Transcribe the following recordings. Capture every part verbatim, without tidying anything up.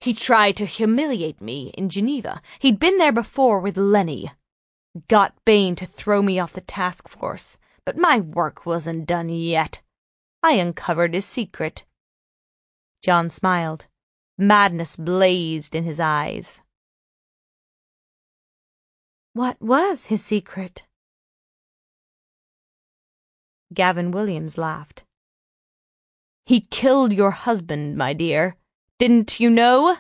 He tried to humiliate me in Geneva. He'd been there before with Lenny. Got Bain to throw me off the task force, but my work wasn't done yet. I uncovered his secret." John smiled. Madness blazed in his eyes. "What was his secret?" Gavin Williams laughed. "He killed your husband, my dear. Didn't you know?"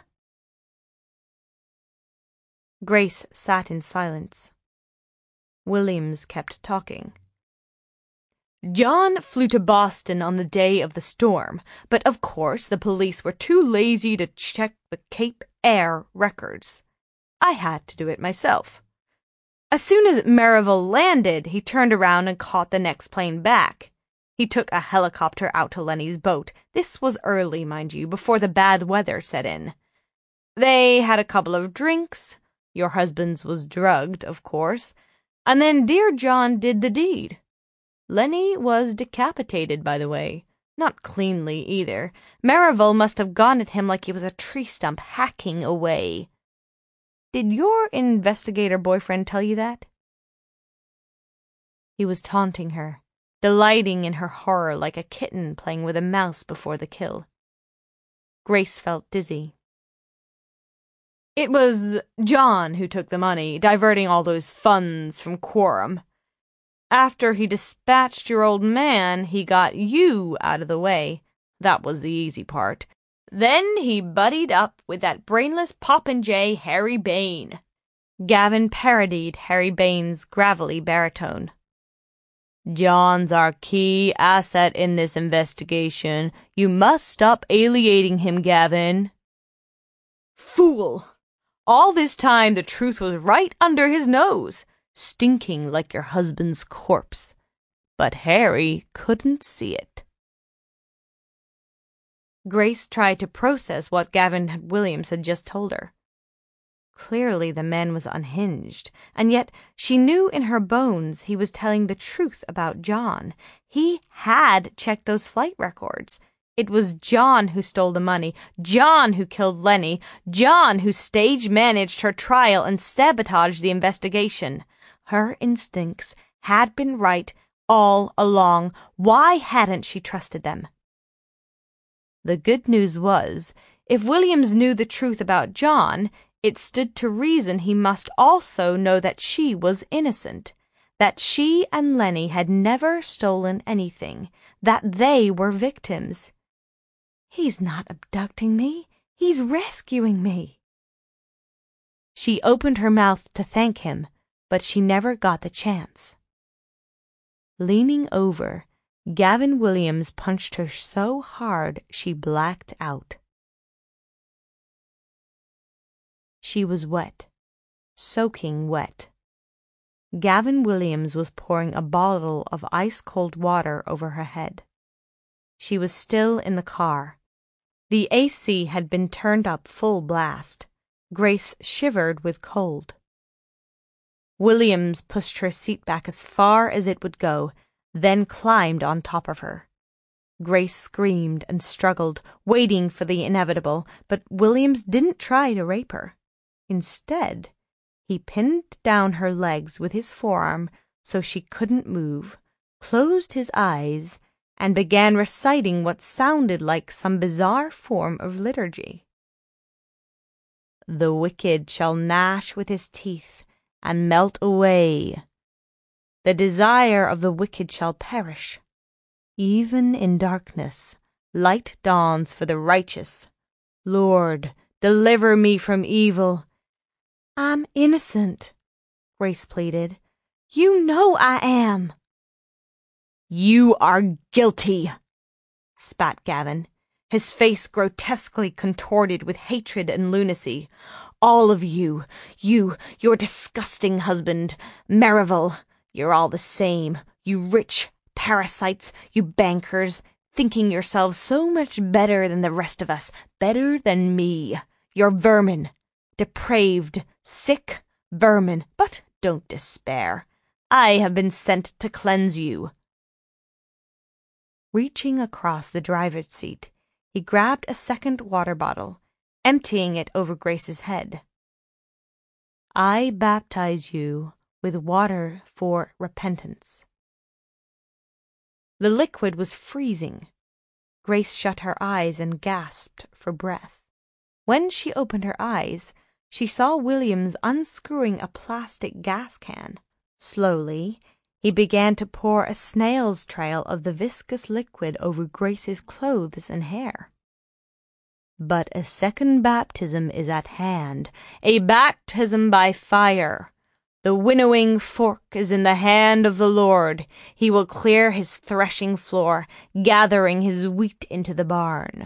Grace sat in silence. Williams kept talking. "John flew to Boston on the day of the storm, but of course the police were too lazy to check the Cape Air records. I had to do it myself. As soon as Merivale landed, he turned around and caught the next plane back. He took a helicopter out to Lenny's boat. This was early, mind you, before the bad weather set in. They had a couple of drinks. Your husband's was drugged, of course. And then dear John did the deed. Lenny was decapitated, by the way. Not cleanly, either. Merivale must have gone at him like he was a tree stump hacking away. Did your investigator boyfriend tell you that?" He was taunting her, delighting in her horror like a kitten playing with a mouse before the kill. Grace felt dizzy. "It was John who took the money, diverting all those funds from Quorum. After he dispatched your old man, he got you out of the way. That was the easy part. Then he buddied up with that brainless popinjay Harry Bain." Gavin parodied Harry Bain's gravelly baritone. "John's our key asset in this investigation. You must stop alienating him, Gavin." "Fool! All this time the truth was right under his nose, stinking like your husband's corpse. But Harry couldn't see it." Grace tried to process what Gavin Williams had just told her. Clearly the man was unhinged, and yet she knew in her bones he was telling the truth about John. He had checked those flight records. It was John who stole the money, John who killed Lenny, John who stage-managed her trial and sabotaged the investigation. Her instincts had been right all along. Why hadn't she trusted them? The good news was, if Williams knew the truth about John, it stood to reason he must also know that she was innocent, that she and Lenny had never stolen anything, that they were victims. "He's not abducting me. He's rescuing me." She opened her mouth to thank him, but she never got the chance. Leaning over, Gavin Williams punched her so hard she blacked out. She was wet, soaking wet. Gavin Williams was pouring a bottle of ice-cold water over her head. She was still in the car. The A C had been turned up full blast. Grace shivered with cold. Williams pushed her seat back as far as it would go, then climbed on top of her. Grace screamed and struggled, waiting for the inevitable, but Williams didn't try to rape her. Instead, he pinned down her legs with his forearm so she couldn't move, closed his eyes, and began reciting what sounded like some bizarre form of liturgy. "The wicked shall gnash with his teeth and melt away. The desire of the wicked shall perish. Even in darkness, light dawns for the righteous. Lord, deliver me from evil." "I'm innocent," Grace pleaded. "You know I am." "You are guilty," spat Gavin, his face grotesquely contorted with hatred and lunacy. "All of you, you, your disgusting husband, Merivale, you're all the same, you rich parasites, you bankers, thinking yourselves so much better than the rest of us, better than me. You're vermin, depraved, sick vermin, but don't despair. I have been sent to cleanse you." Reaching across the driver's seat, he grabbed a second water bottle emptying it over Grace's head. I baptize you with water for repentance. The liquid was freezing. Grace shut her eyes and gasped for breath. When she opened her eyes, she saw Williams unscrewing a plastic gas can. Slowly, he began to pour a snail's trail of the viscous liquid over Grace's clothes and hair. But a second baptism is at hand, a baptism by fire. The winnowing fork is in the hand of the Lord. He will clear his threshing floor, gathering his wheat into the barn.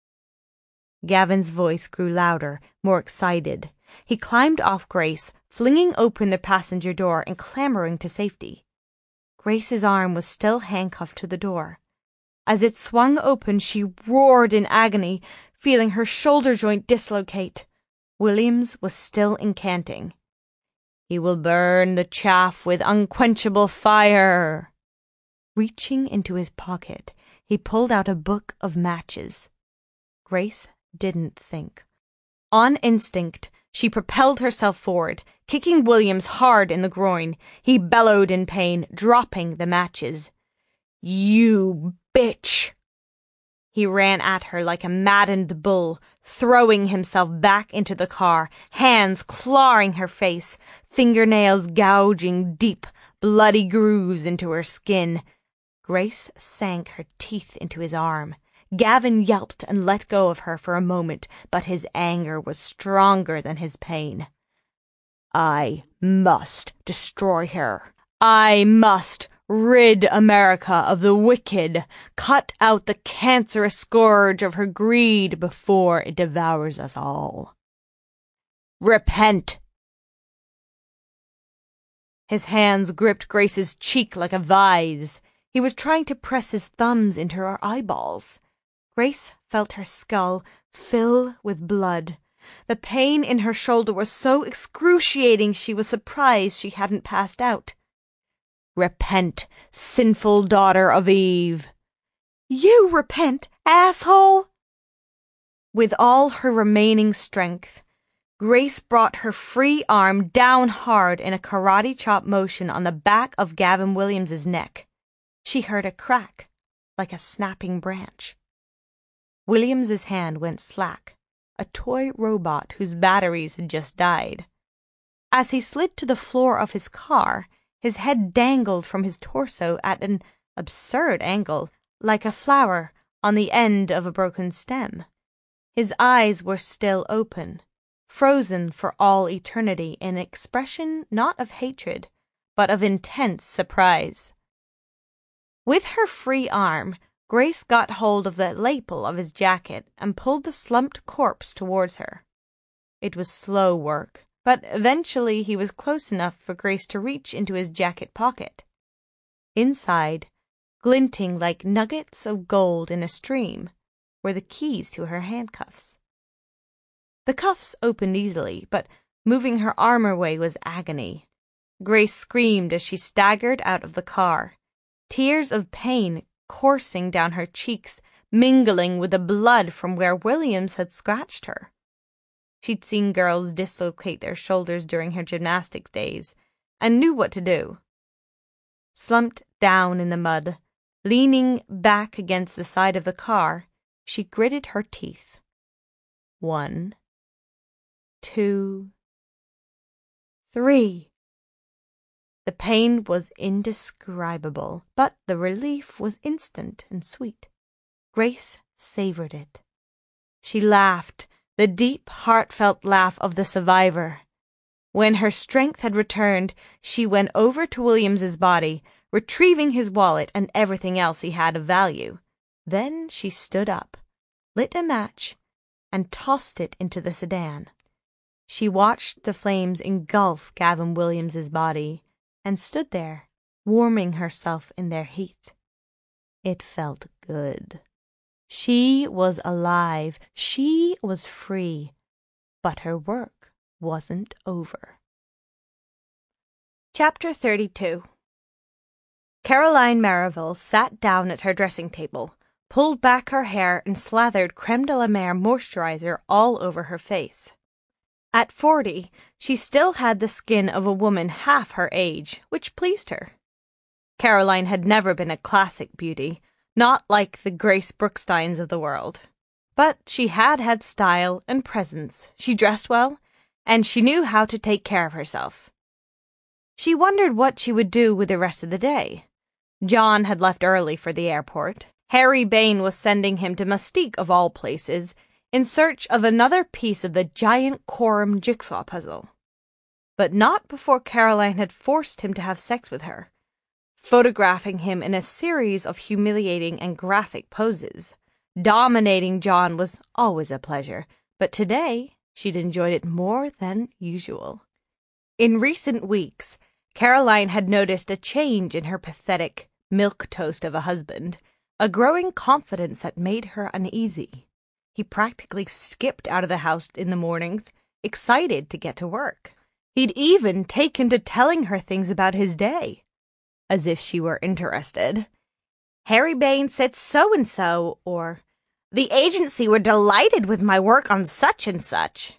Gavin's voice grew louder, more excited. He climbed off Grace, flinging open the passenger door and clambering to safety. Grace's arm was still handcuffed to the door. As it swung open, she roared in agony, feeling her shoulder joint dislocate. Williams was still incanting. He will burn the chaff with unquenchable fire. Reaching into his pocket, he pulled out a book of matches. Grace didn't think. On instinct, she propelled herself forward, kicking Williams hard in the groin. He bellowed in pain, dropping the matches. You bitch! He ran at her like a maddened bull, throwing himself back into the car, hands clawing her face, fingernails gouging deep, bloody grooves into her skin. Grace sank her teeth into his arm. Gavin yelped and let go of her for a moment, but his anger was stronger than his pain. I must destroy her. I must rid America of the wicked, cut out the cancerous scourge of her greed before it devours us all. Repent! His hands gripped Grace's cheek like a vise. He was trying to press his thumbs into her eyeballs. Grace felt her skull fill with blood. The pain in her shoulder was so excruciating she was surprised she hadn't passed out. Repent, sinful daughter of Eve. You repent, asshole! With all her remaining strength, Grace brought her free arm down hard in a karate chop motion on the back of Gavin Williams's neck. She heard a crack, like a snapping branch. Williams's hand went slack, a toy robot whose batteries had just died. As he slid to the floor of his car, his head dangled from his torso at an absurd angle, like a flower on the end of a broken stem. His eyes were still open, frozen for all eternity in an expression not of hatred, but of intense surprise. With her free arm, Grace got hold of the lapel of his jacket and pulled the slumped corpse towards her. It was slow work, but eventually he was close enough for Grace to reach into his jacket pocket. Inside, glinting like nuggets of gold in a stream, were the keys to her handcuffs. The cuffs opened easily, but moving her arm away was agony. Grace screamed as she staggered out of the car, tears of pain coursing down her cheeks, mingling with the blood from where Williams had scratched her. She'd seen girls dislocate their shoulders during her gymnastics days, and knew what to do. Slumped down in the mud, leaning back against the side of the car, she gritted her teeth. One, two, three. The pain was indescribable, but the relief was instant and sweet. Grace savored it. She laughed, the deep, heartfelt laugh of the survivor. When her strength had returned, she went over to Williams's body, retrieving his wallet and everything else he had of value. Then she stood up, lit a match, and tossed it into the sedan. She watched the flames engulf Gavin Williams's body, and stood there, warming herself in their heat. It felt good. She was alive, she was free, but her work wasn't over. Chapter thirty-two. Caroline Merivale sat down at her dressing table, pulled back her hair, and slathered creme de la mer moisturizer all over her face. At forty, she still had the skin of a woman half her age, which pleased her. Caroline had never been a classic beauty, not like the Grace Brooksteins of the world. But she had had style and presence, she dressed well, and she knew how to take care of herself. She wondered what she would do with the rest of the day. John had left early for the airport. Harry Bain was sending him to Mustique, of all places, in search of another piece of the giant Coram jigsaw puzzle. But not before Caroline had forced him to have sex with her, photographing him in a series of humiliating and graphic poses. Dominating John was always a pleasure, but today she'd enjoyed it more than usual. In recent weeks, Caroline had noticed a change in her pathetic milquetoast of a husband, a growing confidence that made her uneasy. He practically skipped out of the house in the mornings, excited to get to work. He'd even taken to telling her things about his day, as if she were interested. Harry Bain said so-and-so, or the agency were delighted with my work on such and such.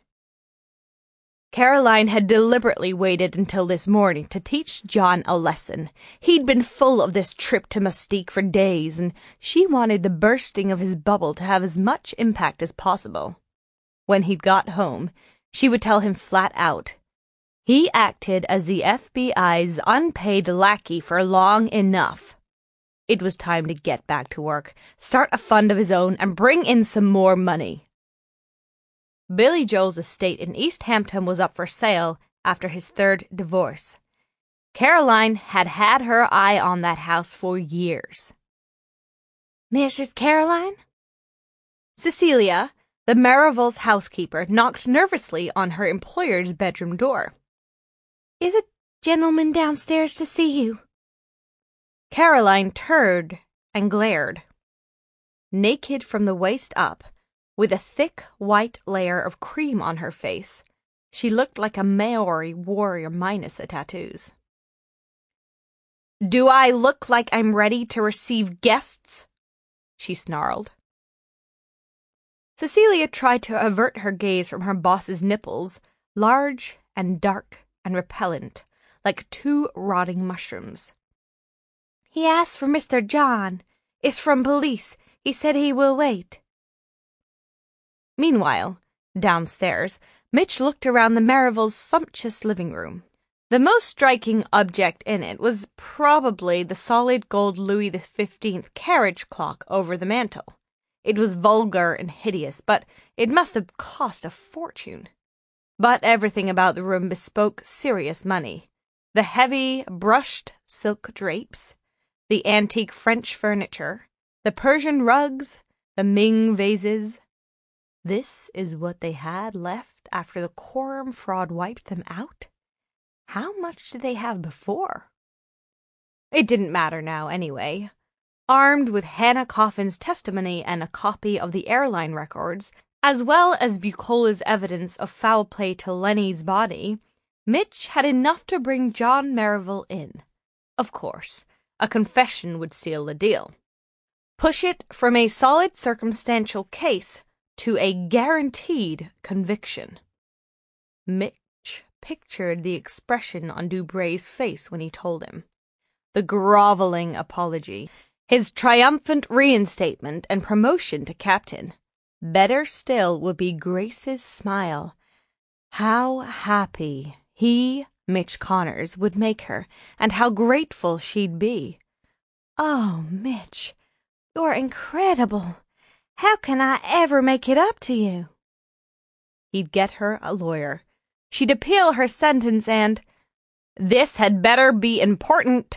Caroline had deliberately waited until this morning to teach John a lesson. He'd been full of this trip to Mustique for days, and she wanted the bursting of his bubble to have as much impact as possible. When he'd got home, she would tell him flat out, he acted as the F B I's unpaid lackey for long enough. It was time to get back to work, start a fund of his own, and bring in some more money. Billy Joel's estate in East Hampton was up for sale after his third divorce. Caroline had had her eye on that house for years. Missus Caroline? Cecilia, the Merivals' housekeeper, knocked nervously on her employer's bedroom door. Is a gentleman downstairs to see you? Caroline turned and glared. Naked from the waist up, with a thick white layer of cream on her face, she looked like a Maori warrior minus the tattoos. Do I look like I'm ready to receive guests? She snarled. Cecilia tried to avert her gaze from her boss's nipples, large and dark and repellent, like two rotting mushrooms. He asked for Mister John. It's from police. He said he will wait. Meanwhile, downstairs, Mitch looked around the Merivals' sumptuous living room. The most striking object in it was probably the solid gold Louis the Fifteenth carriage clock over the mantel. It was vulgar and hideous, but it must have cost a fortune. But everything about the room bespoke serious money. The heavy, brushed silk drapes, the antique French furniture, the Persian rugs, the Ming vases. This is what they had left after the Coram fraud wiped them out? How much did they have before? It didn't matter now, anyway. Armed with Hannah Coffin's testimony and a copy of the airline records, as well as Bucola's evidence of foul play to Lenny's body, Mitch had enough to bring John Merivale in. Of course, a confession would seal the deal. Push it from a solid circumstantial case to a guaranteed conviction. Mitch pictured the expression on Dubray's face when he told him. The groveling apology. His triumphant reinstatement and promotion to captain. Better still would be Grace's smile. How happy he, Mitch Connors, would make her, and how grateful she'd be. Oh, Mitch, you're incredible. How can I ever make it up to you? He'd get her a lawyer. She'd appeal her sentence and, this had better be important.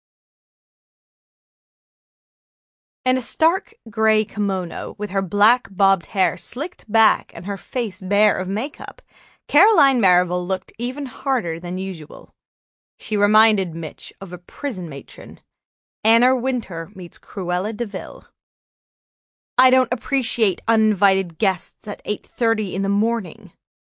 In a stark gray kimono, with her black bobbed hair slicked back and her face bare of makeup, Caroline Merivale looked even harder than usual. She reminded Mitch of a prison matron. Anna Winter meets Cruella de Vil. I don't appreciate uninvited guests at eight thirty in the morning.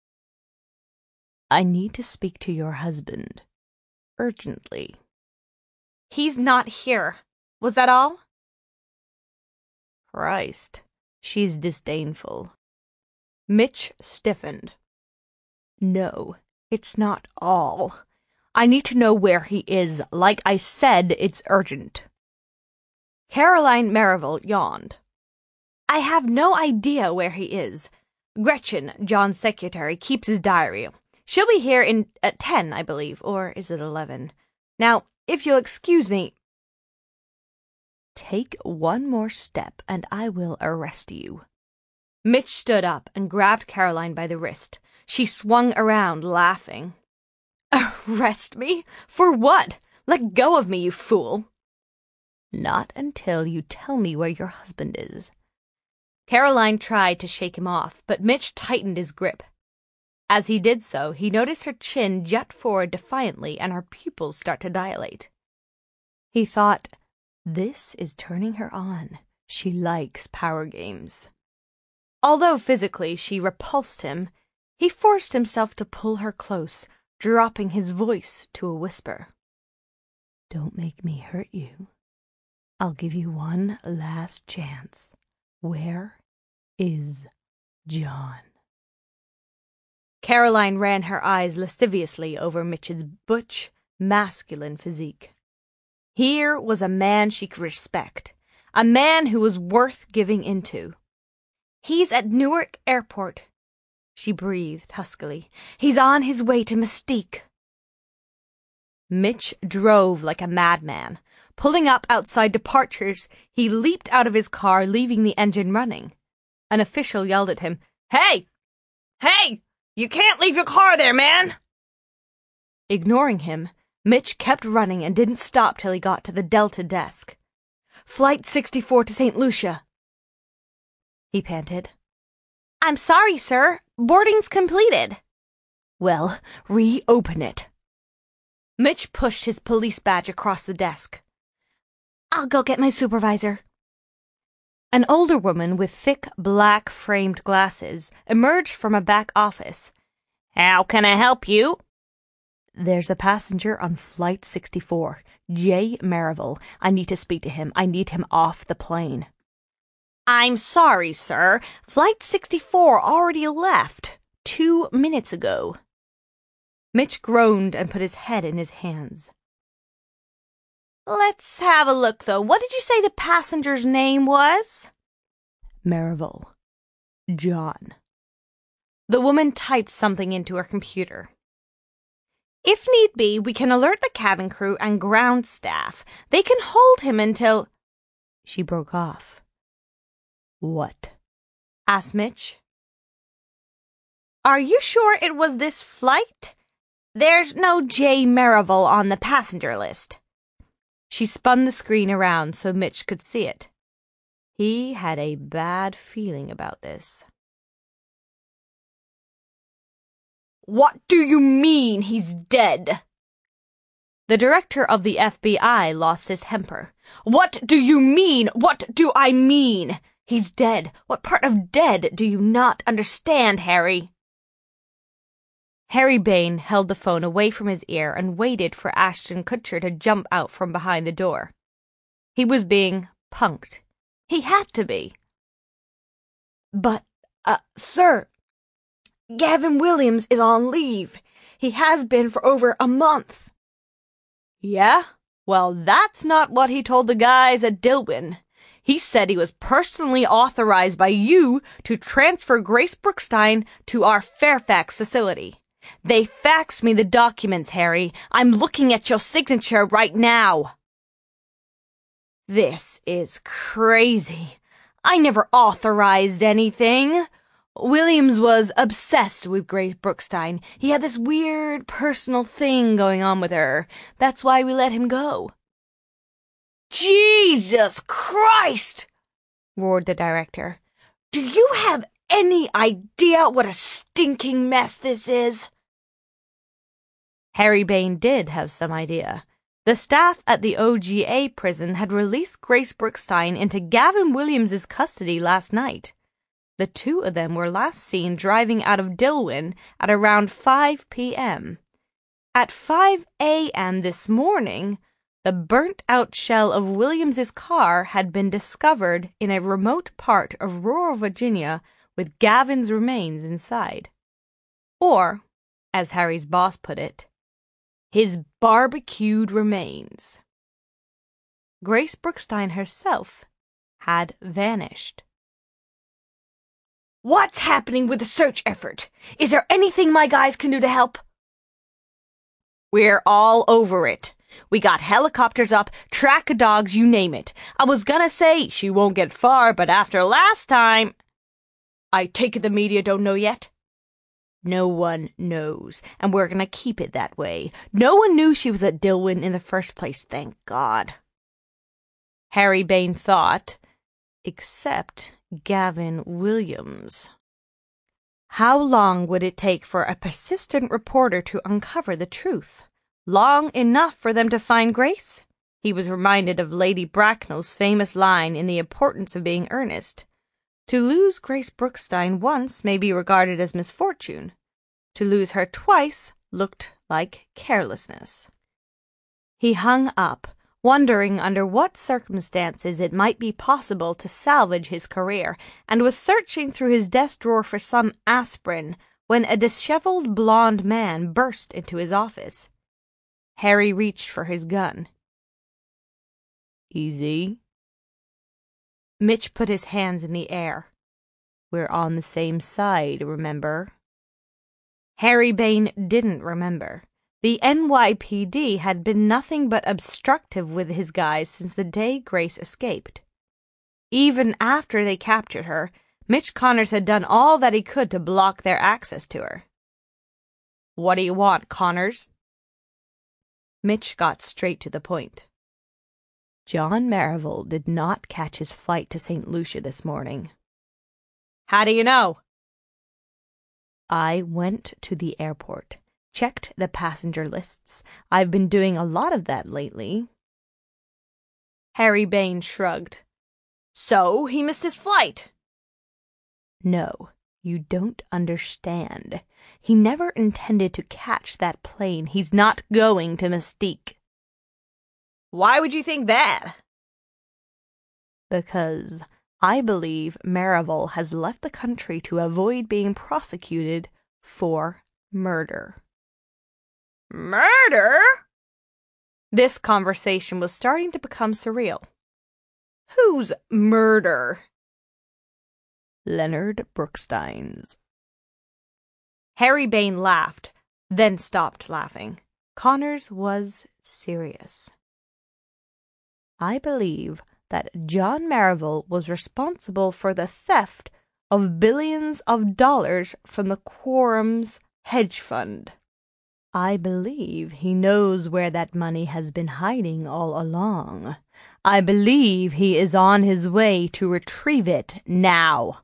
I need to speak to your husband. Urgently. He's not here. Was that all? Christ, she's disdainful. Mitch stiffened. No, it's not all. I need to know where he is. Like I said, it's urgent. Caroline Merrivale yawned. I have no idea where he is. Gretchen, John's secretary, keeps his diary. She'll be here in at ten, I believe, or is it eleven? Now, if you'll excuse me... Take one more step and I will arrest you. Mitch stood up and grabbed Caroline by the wrist. She swung around, laughing. Arrest me? For what? Let go of me, you fool. Not until you tell me where your husband is. Caroline tried to shake him off, but Mitch tightened his grip. As he did so, he noticed her chin jut forward defiantly and her pupils start to dilate. He thought, this is turning her on. She likes power games. Although physically she repulsed him, he forced himself to pull her close, dropping his voice to a whisper. Don't make me hurt you. I'll give you one last chance. Where is John? Caroline ran her eyes lasciviously over Mitch's butch, masculine physique. Here was a man she could respect, a man who was worth giving into. He's at Newark Airport, she breathed huskily. He's on his way to Mystique. Mitch drove like a madman. Pulling up outside Departures, he leaped out of his car, leaving the engine running. An official yelled at him, Hey! Hey! You can't leave your car there, man! Ignoring him, Mitch kept running and didn't stop till he got to the Delta desk. Flight sixty-four to Saint Lucia. He panted. I'm sorry, sir. Boarding's completed. Well, reopen it. Mitch pushed his police badge across the desk. I'll go get my supervisor. An older woman with thick, black-framed glasses emerged from a back office. How can I help you? There's a passenger on Flight sixty-four, Jay Merrivale. I need to speak to him. I need him off the plane. I'm sorry, sir. Flight sixty-four already left two minutes ago. Mitch groaned and put his head in his hands. Let's have a look, though. What did you say the passenger's name was? Merrivale. John. The woman typed something into her computer. If need be, we can alert the cabin crew and ground staff. They can hold him until... She broke off. What? Asked Mitch. Are you sure it was this flight? There's no J. Merrivale on the passenger list. She spun the screen around so Mitch could see it. He had a bad feeling about this. What do you mean he's dead? The director of the F B I lost his temper. What do you mean? What do I mean? He's dead. What part of dead do you not understand, Harry? Harry Bain held the phone away from his ear and waited for Ashton Kutcher to jump out from behind the door. He was being punked. He had to be. But, uh, sir, Gavin Williams is on leave. He has been for over a month. Yeah? Well, that's not what he told the guys at Dilwyn. He said he was personally authorized by you to transfer Grace Brookstein to our Fairfax facility. They faxed me the documents, Harry. I'm looking at your signature right now. This is crazy. I never authorized anything. Williams was obsessed with Grace Brookstein. He had this weird personal thing going on with her. That's why we let him go. Jesus Christ! Roared the director. Do you have any idea what a stinking mess this is? Harry Bain did have some idea. The staff at the O G A prison had released Grace Brookstein into Gavin Williams's custody last night. The two of them were last seen driving out of Dilwyn at around five p.m. At five a.m. this morning, The burnt-out shell of Williams's car had been discovered in a remote part of rural Virginia with Gavin's remains inside. Or, as Harry's boss put it, his barbecued remains. Grace Brookstein herself had vanished. What's happening with the search effort? Is there anything my guys can do to help? We're all over it. We got helicopters up, track of dogs, you name it. I was gonna say she won't get far, but after last time... I take it the media don't know yet? No one knows, and we're gonna keep it that way. No one knew she was at Dilwyn in the first place, thank God. Harry Bayne thought, except Gavin Williams. How long would it take for a persistent reporter to uncover the truth? Long enough for them to find Grace? He was reminded of Lady Bracknell's famous line in The Importance of Being Earnest. To lose Grace Brookstein once may be regarded as misfortune. To lose her twice looked like carelessness. He hung up, wondering under what circumstances it might be possible to salvage his career, and was searching through his desk drawer for some aspirin when a disheveled blond man burst into his office. Harry reached for his gun. Easy. Mitch put his hands in the air. We're on the same side, remember? Harry Bayne didn't remember. The N Y P D had been nothing but obstructive with his guys since the day Grace escaped. Even after they captured her, Mitch Connors had done all that he could to block their access to her. What do you want, Connors? Mitch got straight to the point. John Merivale did not catch his flight to Saint Lucia this morning. How do you know? I went to the airport, checked the passenger lists. I've been doing a lot of that lately. Harry Bayne shrugged. So he missed his flight? No, you don't understand. He never intended to catch that plane. He's not going to Mystique. Why would you think that? Because I believe Merivale has left the country to avoid being prosecuted for murder. Murder? This conversation was starting to become surreal. Whose murder? Leonard Brookstein's. Harry Bayne laughed, then stopped laughing. Connors was serious. I believe that John Merivale was responsible for the theft of billions of dollars from the Quorum's hedge fund. I believe he knows where that money has been hiding all along. I believe he is on his way to retrieve it now.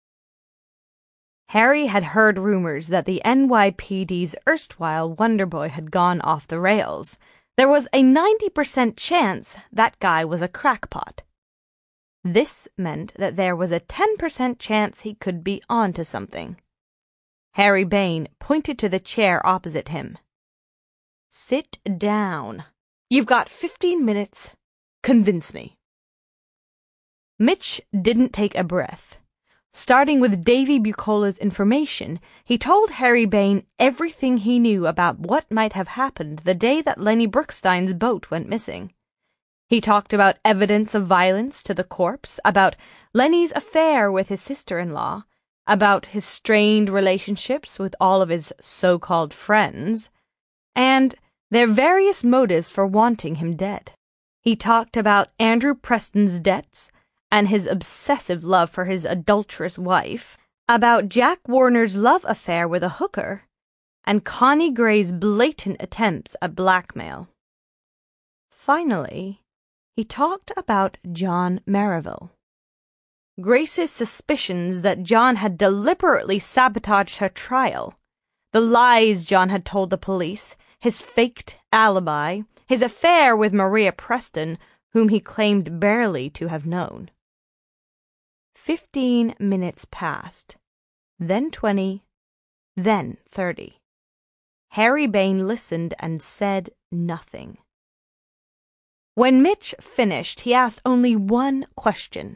Harry had heard rumors that the N Y P D's erstwhile wonder boy had gone off the rails. There was a ninety percent chance that guy was a crackpot. This meant that there was a ten percent chance he could be onto something. Harry Bayne pointed to the chair opposite him. Sit down. You've got fifteen minutes. Convince me. Mitch didn't take a breath. Starting with Davy Bucola's information, he told Harry Bayne everything he knew about what might have happened the day that Lenny Brookstein's boat went missing. He talked about evidence of violence to the corpse, about Lenny's affair with his sister-in-law, about his strained relationships with all of his so-called friends, and their various motives for wanting him dead. He talked about Andrew Preston's debts, and his obsessive love for his adulterous wife, about Jack Warner's love affair with a hooker, and Connie Gray's blatant attempts at blackmail. Finally, he talked about John Merivale. Grace's suspicions that John had deliberately sabotaged her trial, the lies John had told the police, his faked alibi, his affair with Maria Preston, whom he claimed barely to have known. Fifteen minutes passed, then twenty, then thirty. Harry Bayne listened and said nothing. When Mitch finished, he asked only one question.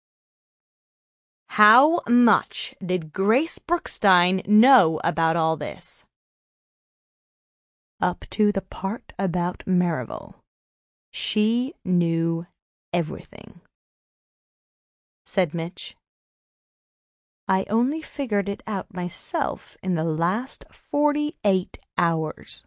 How much did Grace Brookstein know about all this? Up to the part about Merrivale. She knew everything, said Mitch. I only figured it out myself in the last forty-eight hours.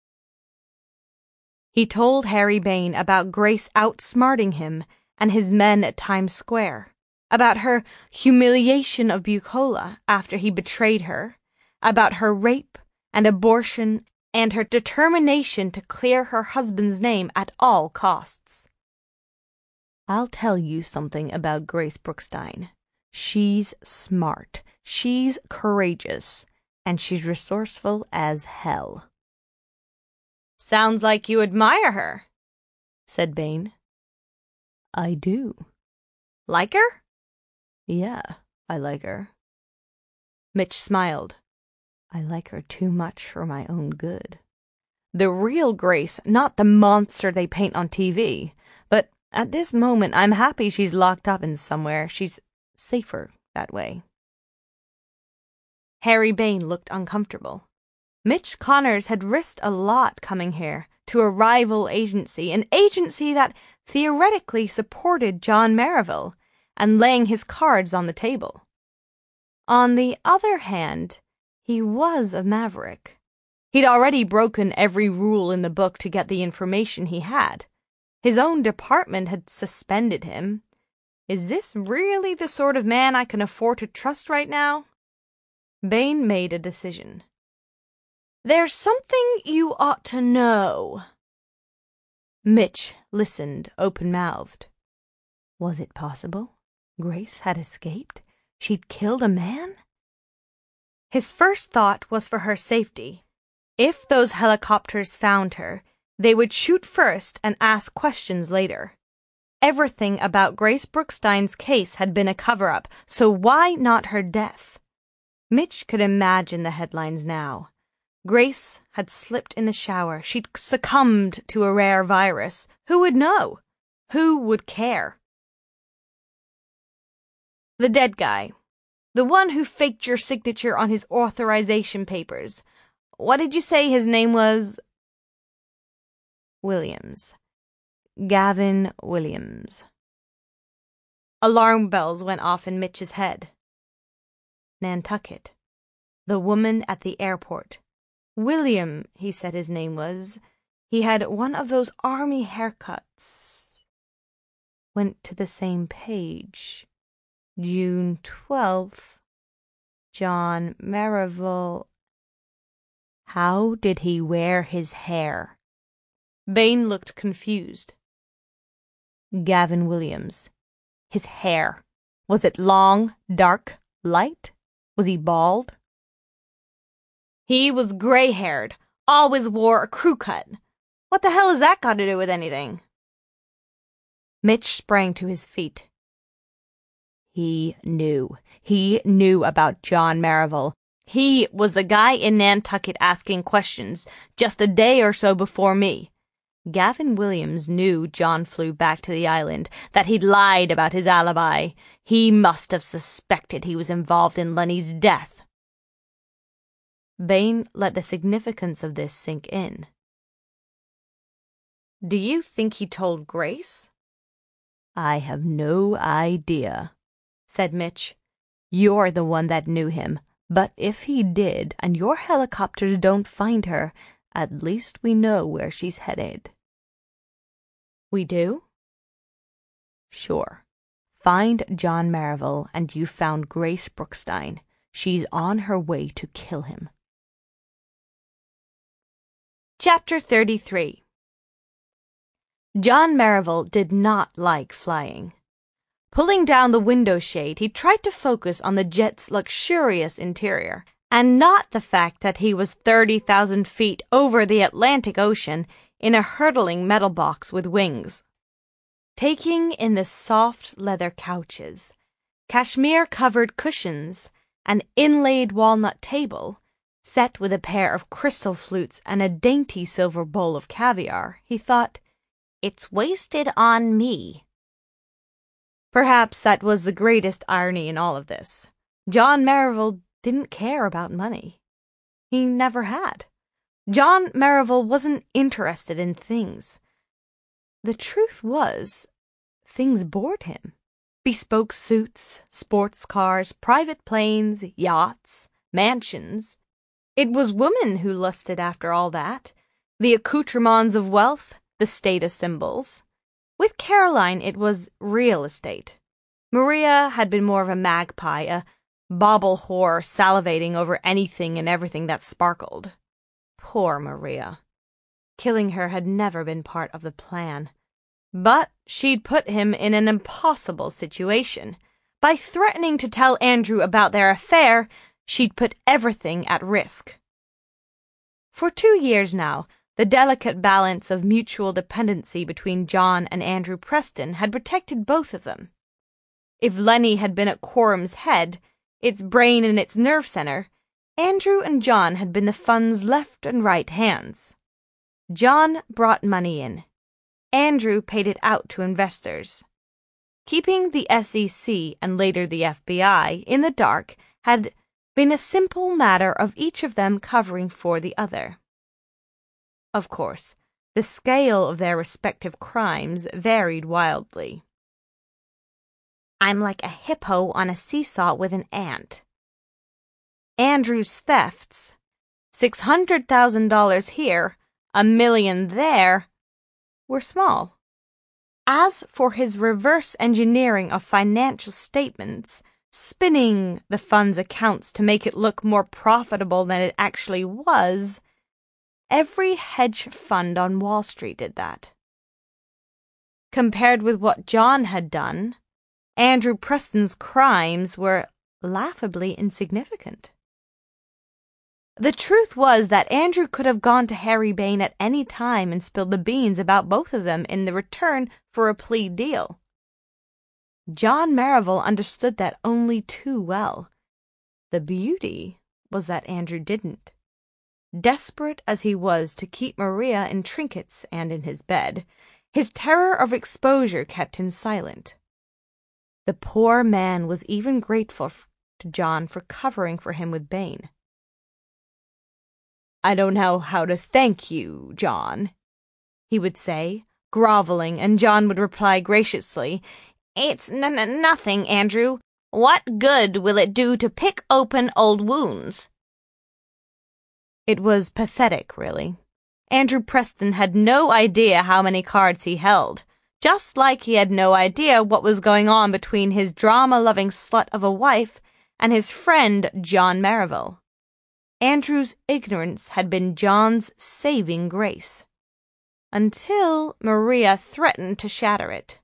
He told Harry Bain about Grace outsmarting him and his men at Times Square, about her humiliation of Bucola after he betrayed her, about her rape and abortion and her determination to clear her husband's name at all costs. I'll tell you something about Grace Brookstein. She's smart, she's courageous, and she's resourceful as hell. Sounds like you admire her, said Bain. I do. Like her? Yeah, I like her. Mitch smiled. I like her too much for my own good. The real Grace, not the monster they paint on T V. But at this moment, I'm happy she's locked up in somewhere. She's safer that way. Harry Bain looked uncomfortable. Mitch Connors had risked a lot coming here, to a rival agency, an agency that theoretically supported John Merrivale, and laying his cards on the table. On the other hand, he was a maverick. He'd already broken every rule in the book to get the information he had. His own department had suspended him. Is this really the sort of man I can afford to trust right now? Bain made a decision. There's something you ought to know. Mitch listened open-mouthed. Was it possible? Grace had escaped? She'd killed a man? His first thought was for her safety. If those helicopters found her, they would shoot first and ask questions later. Everything about Grace Brookstein's case had been a cover-up, so why not her death? Mitch could imagine the headlines now. Grace had slipped in the shower. She'd succumbed to a rare virus. Who would know? Who would care? The dead guy. The one who faked your signature on his authorization papers. What did you say his name was? Williams. Gavin Williams. Alarm bells went off in Mitch's head. Nantucket. The woman at the airport. William, he said his name was. He had one of those army haircuts. Went to the same page. June twelfth. John Merrivale. How did he wear his hair? Bain looked confused. Gavin Williams. His hair. Was it long, dark, light? Was he bald? He was gray-haired, always wore a crew cut. What the hell has that got to do with anything? Mitch sprang to his feet. He knew. He knew about John Merrivale. He was the guy in Nantucket asking questions just a day or so before me. Gavin Williams knew John flew back to the island, that he'd lied about his alibi. He must have suspected he was involved in Lenny's death. Bain let the significance of this sink in. Do you think he told Grace? I have no idea, said Mitch. You're the one that knew him, but if he did and your helicopters don't find her, at least we know where she's headed. We do? Sure. Find John Merrivale and you've found Grace Brookstein. She's on her way to kill him. Chapter thirty-three. John Merrivale did not like flying. Pulling down the window shade, he tried to focus on the jet's luxurious interior, and not the fact that he was thirty thousand feet over the Atlantic Ocean in a hurtling metal box with wings. Taking in the soft leather couches, cashmere-covered cushions, an inlaid walnut table, set with a pair of crystal flutes and a dainty silver bowl of caviar, he thought, It's wasted on me. Perhaps that was the greatest irony in all of this. John Merivale didn't care about money. He never had. John Merivale wasn't interested in things. The truth was, things bored him. Bespoke suits, sports cars, private planes, yachts, mansions. It was women who lusted after all that, the accoutrements of wealth, the status symbols. With Caroline, it was real estate. Maria had been more of a magpie, a bauble whore salivating over anything and everything that sparkled. Poor Maria. Killing her had never been part of the plan. But she'd put him in an impossible situation. By threatening to tell Andrew about their affair, she'd put everything at risk. For two years now, the delicate balance of mutual dependency between John and Andrew Preston had protected both of them. If Lenny had been at Quorum's head, its brain and its nerve center, Andrew and John had been the fund's left and right hands. John brought money in. Andrew paid it out to investors. Keeping the S E C and later the F B I in the dark had been a simple matter of each of them covering for the other. Of course, the scale of their respective crimes varied wildly. I'm like a hippo on a seesaw with an ant. Andrew's thefts, six hundred thousand dollars here, a million there, were small. As for his reverse engineering of financial statements, spinning the fund's accounts to make it look more profitable than it actually was, every hedge fund on Wall Street did that. Compared with what John had done, Andrew Preston's crimes were laughably insignificant. The truth was that Andrew could have gone to Harry Bain at any time and spilled the beans about both of them in the return for a plea deal. John Merivale understood that only too well. The beauty was that Andrew didn't. Desperate as he was to keep Maria in trinkets and in his bed, his terror of exposure kept him silent. The poor man was even grateful to John for covering for him with Bain. "I don't know how to thank you, John," he would say, groveling, and John would reply graciously, It's n- n- nothing, Andrew. What good will it do to pick open old wounds? It was pathetic, really. Andrew Preston had no idea how many cards he held, just like he had no idea what was going on between his drama-loving slut of a wife and his friend John Merivale. Andrew's ignorance had been John's saving grace. Until Maria threatened to shatter it.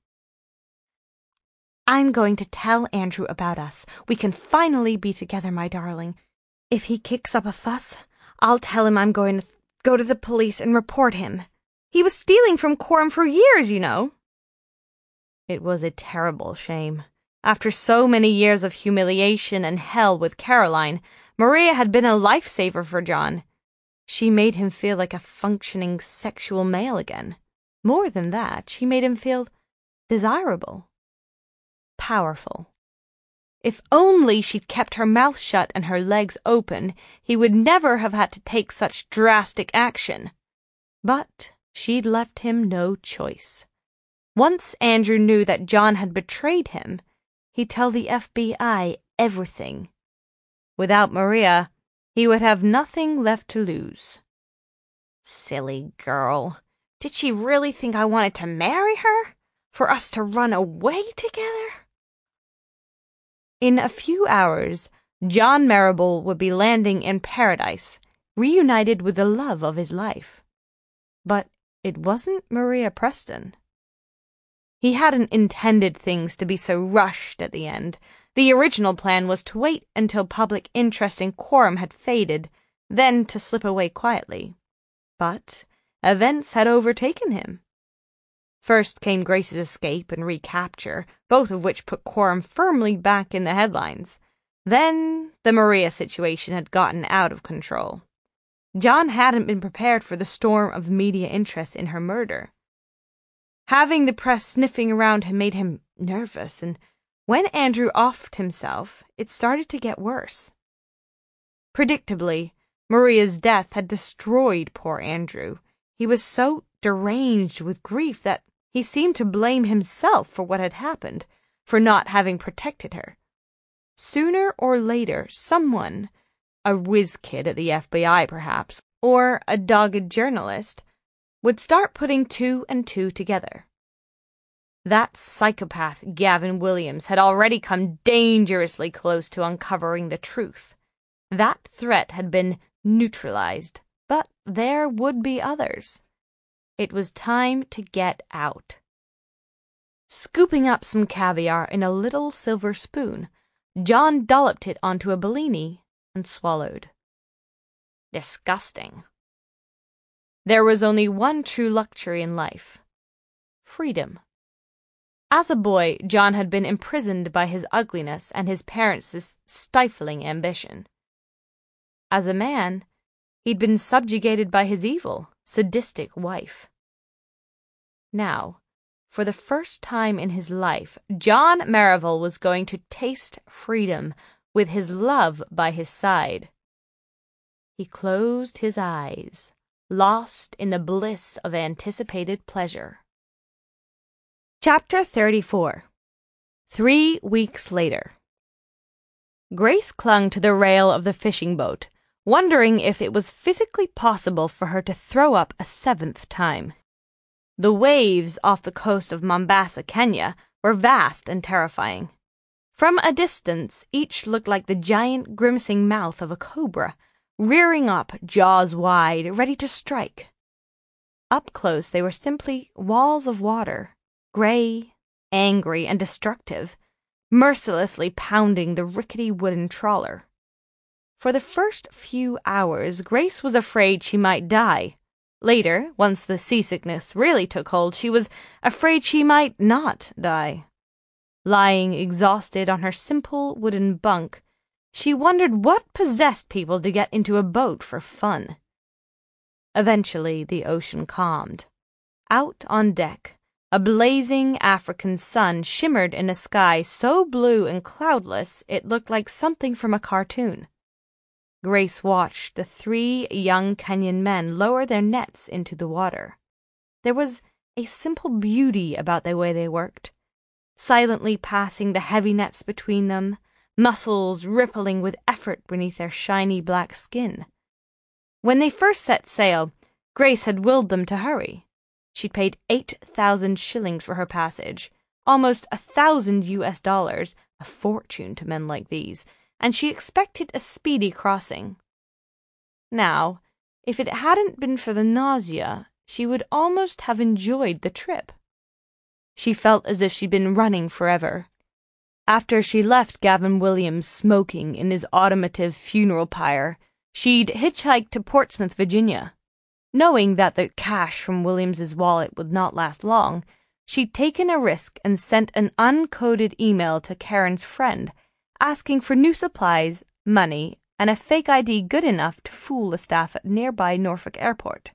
"I'm going to tell Andrew about us. We can finally be together, my darling. If he kicks up a fuss, I'll tell him I'm going to th- go to the police and report him. He was stealing from Quorum for years, you know." It was a terrible shame. After so many years of humiliation and hell with Caroline, Maria had been a lifesaver for John. She made him feel like a functioning sexual male again. More than that, she made him feel desirable. Powerful. If only she'd kept her mouth shut and her legs open, he would never have had to take such drastic action. But she'd left him no choice. Once Andrew knew that John had betrayed him, he'd tell the F B I everything. Without Maria, he would have nothing left to lose. Silly girl. Did she really think I wanted to marry her? For us to run away together? In a few hours, John Merivale would be landing in paradise, reunited with the love of his life. But it wasn't Maria Preston. He hadn't intended things to be so rushed at the end. The original plan was to wait until public interest in Quorum had faded, then to slip away quietly. But events had overtaken him. First came Grace's escape and recapture, both of which put Quorum firmly back in the headlines. Then the Maria situation had gotten out of control. John hadn't been prepared for the storm of media interest in her murder. Having the press sniffing around him made him nervous, and when Andrew offed himself, it started to get worse. Predictably, Maria's death had destroyed poor Andrew. He was so deranged with grief that he seemed to blame himself for what had happened, for not having protected her. Sooner or later, someone, a whiz kid at the F B I perhaps, or a dogged journalist, would start putting two and two together. That psychopath, Gavin Williams, had already come dangerously close to uncovering the truth. That threat had been neutralized, but there would be others. It was time to get out. Scooping up some caviar in a little silver spoon, John dolloped it onto a Bellini and swallowed. Disgusting. There was only one true luxury in life: freedom. As a boy, John had been imprisoned by his ugliness and his parents' stifling ambition. As a man, he'd been subjugated by his evil, sadistic wife. Now, for the first time in his life, John Merivale was going to taste freedom with his love by his side. He closed his eyes, lost in the bliss of anticipated pleasure. Chapter thirty-four. Three weeks later. Grace clung to the rail of the fishing boat, wondering if it was physically possible for her to throw up a seventh time. The waves off the coast of Mombasa, Kenya, were vast and terrifying. From a distance, each looked like the giant grimacing mouth of a cobra, rearing up, jaws wide, ready to strike. Up close they were simply walls of water, gray, angry, and destructive, mercilessly pounding the rickety wooden trawler. For the first few hours, Grace was afraid she might die. Later, once the seasickness really took hold, she was afraid she might not die. Lying exhausted on her simple wooden bunk, she wondered what possessed people to get into a boat for fun. Eventually, the ocean calmed. Out on deck, a blazing African sun shimmered in a sky so blue and cloudless it looked like something from a cartoon. Grace watched the three young Kenyan men lower their nets into the water. There was a simple beauty about the way they worked, silently passing the heavy nets between them, muscles rippling with effort beneath their shiny black skin. When they first set sail, Grace had willed them to hurry. She'd paid eight thousand shillings for her passage, almost a thousand U S dollars, a fortune to men like these, and she expected a speedy crossing. Now, if it hadn't been for the nausea, she would almost have enjoyed the trip. She felt as if she'd been running forever. After she left Gavin Williams smoking in his automotive funeral pyre, she'd hitchhiked to Portsmouth, Virginia. Knowing that the cash from Williams's wallet would not last long, she'd taken a risk and sent an uncoded email to Karen's friend, asking for new supplies, money, and a fake I D good enough to fool the staff at nearby Norfolk Airport.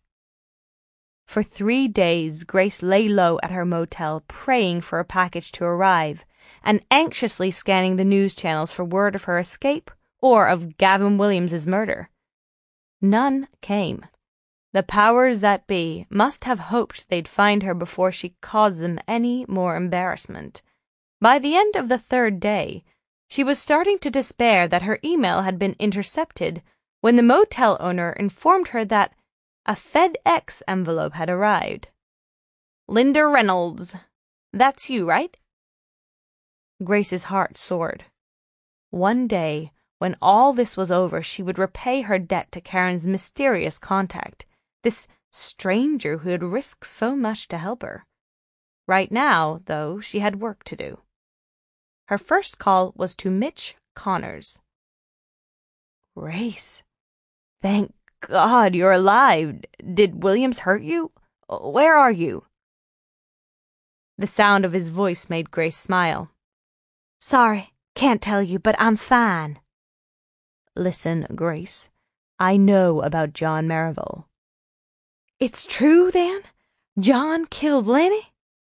For three days, Grace lay low at her motel, praying for a package to arrive, and anxiously scanning the news channels for word of her escape or of Gavin Williams's murder. None came. The powers that be must have hoped they'd find her before she caused them any more embarrassment. By the end of the third day, she was starting to despair that her email had been intercepted when the motel owner informed her that a FedEx envelope had arrived. "Linda Reynolds, that's you, right?" Grace's heart soared. One day, when all this was over, she would repay her debt to Karen's mysterious contact, this stranger who had risked so much to help her. Right now, though, she had work to do. Her first call was to Mitch Connors. "Grace, thank God you're alive. Did Williams hurt you? Where are you?" The sound of his voice made Grace smile. "Sorry, can't tell you, but I'm fine." "Listen, Grace, I know about John Merivale." "It's true, then? John killed Lenny?"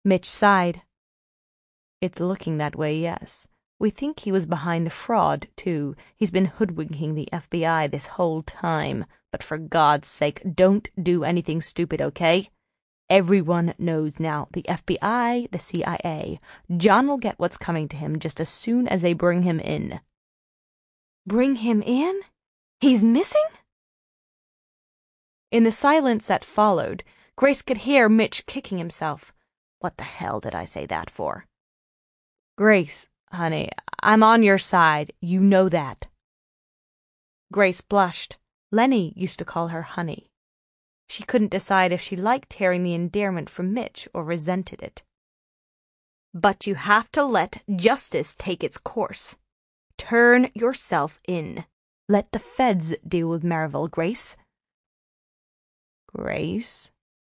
Mitch sighed. It's looking that way, yes. We think he was behind the fraud, too. He's been hoodwinking the F B I this whole time. But for God's sake, don't do anything stupid, okay? Everyone knows now. The F B I, the C I A. John'll get what's coming to him just as soon as they bring him in. Bring him in? He's missing? In the silence that followed, Grace could hear Mitch kicking himself. What the hell did I say that for? Grace, honey, I'm on your side. You know that. Grace blushed. Lenny used to call her honey. She couldn't decide if she liked hearing the endearment from Mitch or resented it. But you have to let justice take its course. Turn yourself in. Let the feds deal with Merrivale, Grace. Grace?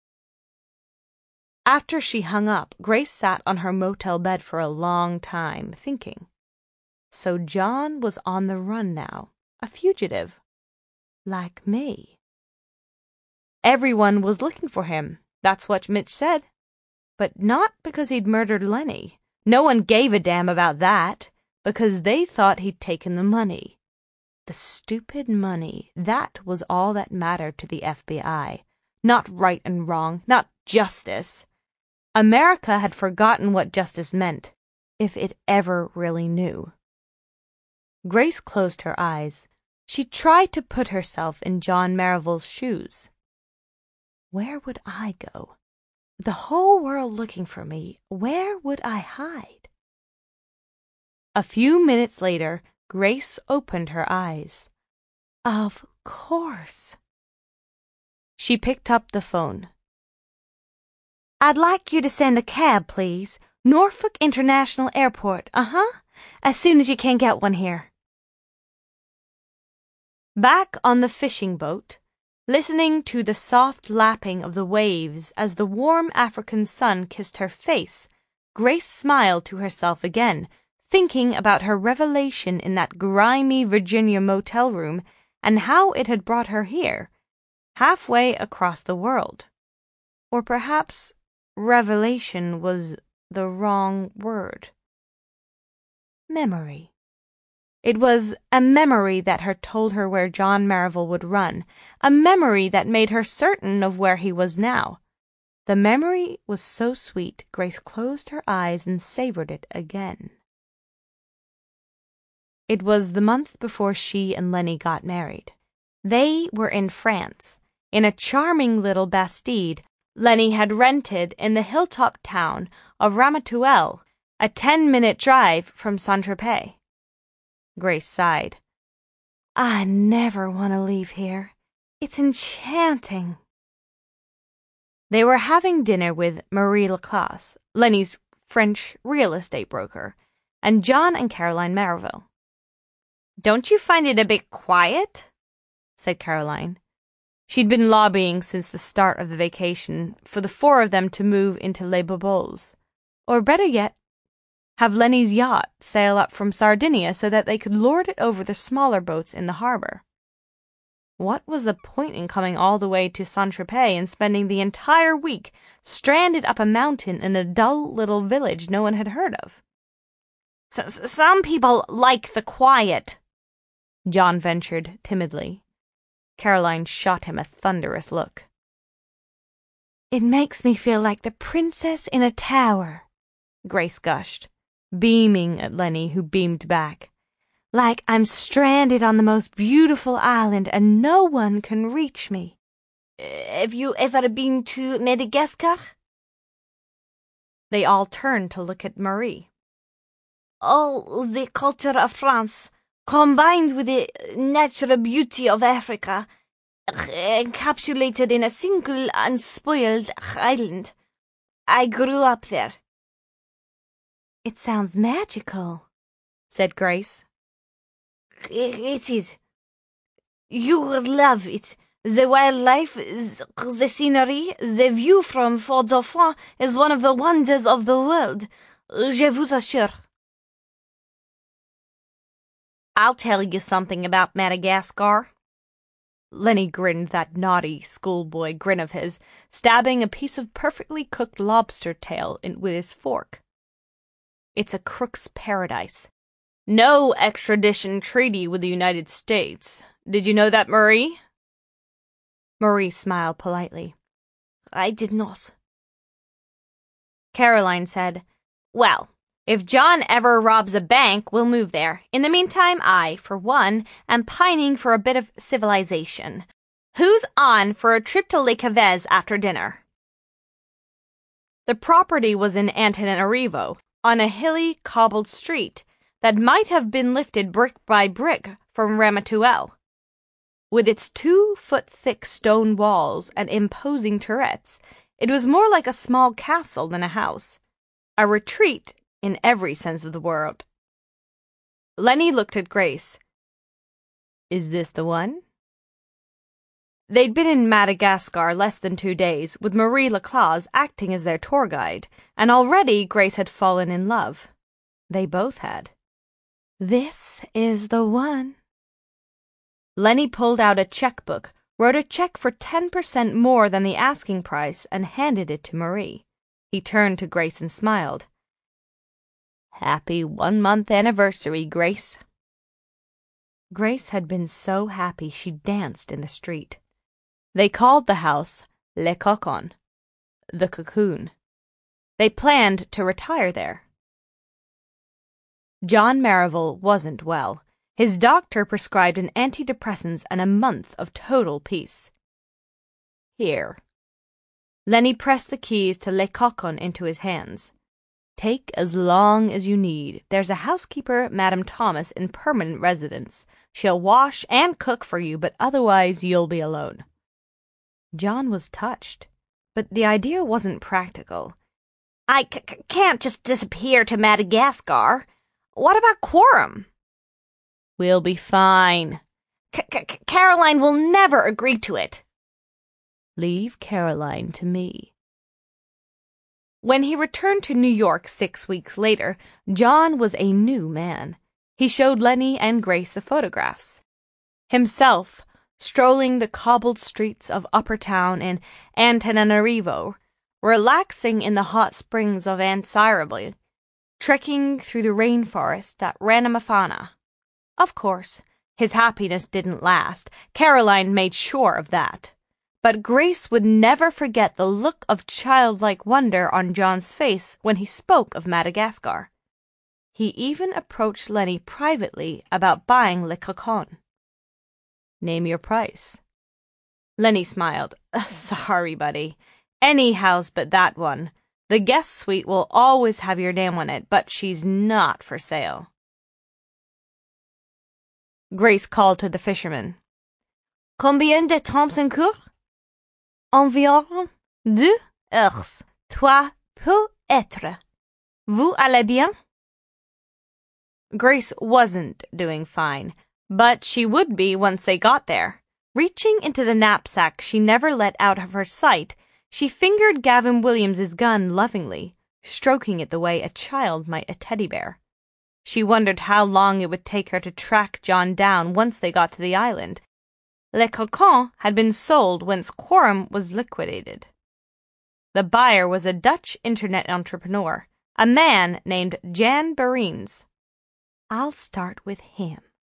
After she hung up, Grace sat on her motel bed for a long time, thinking. So John was on the run now, a fugitive. Like me. Everyone was looking for him, that's what Mitch said. But not because he'd murdered Lenny. No one gave a damn about that, because they thought he'd taken the money. The stupid money, that was all that mattered to the F B I. Not right and wrong, not justice. America had forgotten what justice meant, if it ever really knew. Grace closed her eyes. She tried to put herself in John Merrivale's shoes. Where would I go? With the whole world looking for me, where would I hide? A few minutes later, Grace opened her eyes. Of course. She picked up the phone. I'd like you to send a cab, please. Norfolk International Airport, uh-huh. As soon as you can get one here. Back on the fishing boat, listening to the soft lapping of the waves as the warm African sun kissed her face, Grace smiled to herself again, thinking about her revelation in that grimy Virginia motel room and how it had brought her here, halfway across the world. Or perhaps revelation was the wrong word. Memory. It was a memory that had told her where John Merrivale would run, a memory that made her certain of where he was now. The memory was so sweet, Grace closed her eyes and savored it again. It was the month before she and Lenny got married. They were in France, in a charming little bastide Lenny had rented in the hilltop town of Ramatuelle, a ten-minute drive from Saint-Tropez. Grace sighed. I never want to leave here. It's enchanting. They were having dinner with Marie Lacasse, Lenny's French real estate broker, and John and Caroline Merrivale. Don't you find it a bit quiet? Said Caroline. She'd been lobbying since the start of the vacation for the four of them to move into Les Bouboles, or better yet, have Lenny's yacht sail up from Sardinia so that they could lord it over the smaller boats in the harbor. What was the point in coming all the way to Saint-Tropez and spending the entire week stranded up a mountain in a dull little village no one had heard of? S- some people like the quiet, John ventured timidly. Caroline shot him a thunderous look. It makes me feel like the princess in a tower, Grace gushed, beaming at Lenny, who beamed back. Like I'm stranded on the most beautiful island and no one can reach me. Have you ever been to Madagascar? They all turned to look at Marie. All the culture of France, combined with the natural beauty of Africa, encapsulated in a single unspoiled island. I grew up there. It sounds magical, said Grace. It is. You will love it. The wildlife, the scenery, the view from Fort-Dauphin is one of the wonders of the world. Je vous assure. I'll tell you something about Madagascar, Lenny grinned that naughty schoolboy grin of his, stabbing a piece of perfectly cooked lobster tail in with his fork. It's a crook's paradise. No extradition treaty with the United States. Did you know that, Marie? Marie smiled politely. I did not. Caroline said, Well, if John ever robs a bank, we'll move there. In the meantime, I, for one, am pining for a bit of civilization. Who's on for a trip to Lake Havez after dinner? The property was in Antananarivo, on a hilly, cobbled street that might have been lifted brick by brick from Ramatuelle. With its two-foot-thick stone walls and imposing turrets, it was more like a small castle than a house, a retreat in every sense of the word. Lenny looked at Grace. Is this the one? They'd been in Madagascar less than two days, with Marie Laclause acting as their tour guide, and already Grace had fallen in love. They both had. This is the one. Lenny pulled out a checkbook, wrote a check for ten percent more than the asking price, and handed it to Marie. He turned to Grace and smiled. Happy one-month anniversary, Grace. Grace had been so happy she danced in the street. They called the house Le Cocon, the cocoon. They planned to retire there. John Merivale wasn't well. His doctor prescribed an antidepressant and a month of total peace. Here. Lenny pressed the keys to Le Cocon into his hands. Take as long as you need. There's a housekeeper, Madame Thomas, in permanent residence. She'll wash and cook for you, but otherwise you'll be alone. John was touched, but the idea wasn't practical. I c- c- can't just disappear to Madagascar. What about Quorum? We'll be fine. C- C- Caroline will never agree to it. Leave Caroline to me. When he returned to New York six weeks later, John was a new man. He showed Lenny and Grace the photographs. Himself, strolling the cobbled streets of Upper Town in Antananarivo, relaxing in the hot springs of Antsirable, trekking through the rainforest at Ranamafana. Of course, his happiness didn't last. Caroline made sure of that. But Grace would never forget the look of childlike wonder on John's face when he spoke of Madagascar. He even approached Lenny privately about buying Le Cocon. Name your price. Lenny smiled. Sorry, buddy. Any house but that one. The guest suite will always have your name on it, but she's not for sale. Grace called to the fisherman. Combien de temps en cours? Environ deux heures. Trois peut être. Vous allez bien? Grace wasn't doing fine, but she would be once they got there. Reaching into the knapsack she never let out of her sight, she fingered Gavin Williams's gun lovingly, stroking it the way a child might a teddy bear. She wondered how long it would take her to track John down once they got to the island. Le Cocon had been sold whence Quorum was liquidated. The buyer was a Dutch internet entrepreneur, a man named Jan Barines. I'll start with him.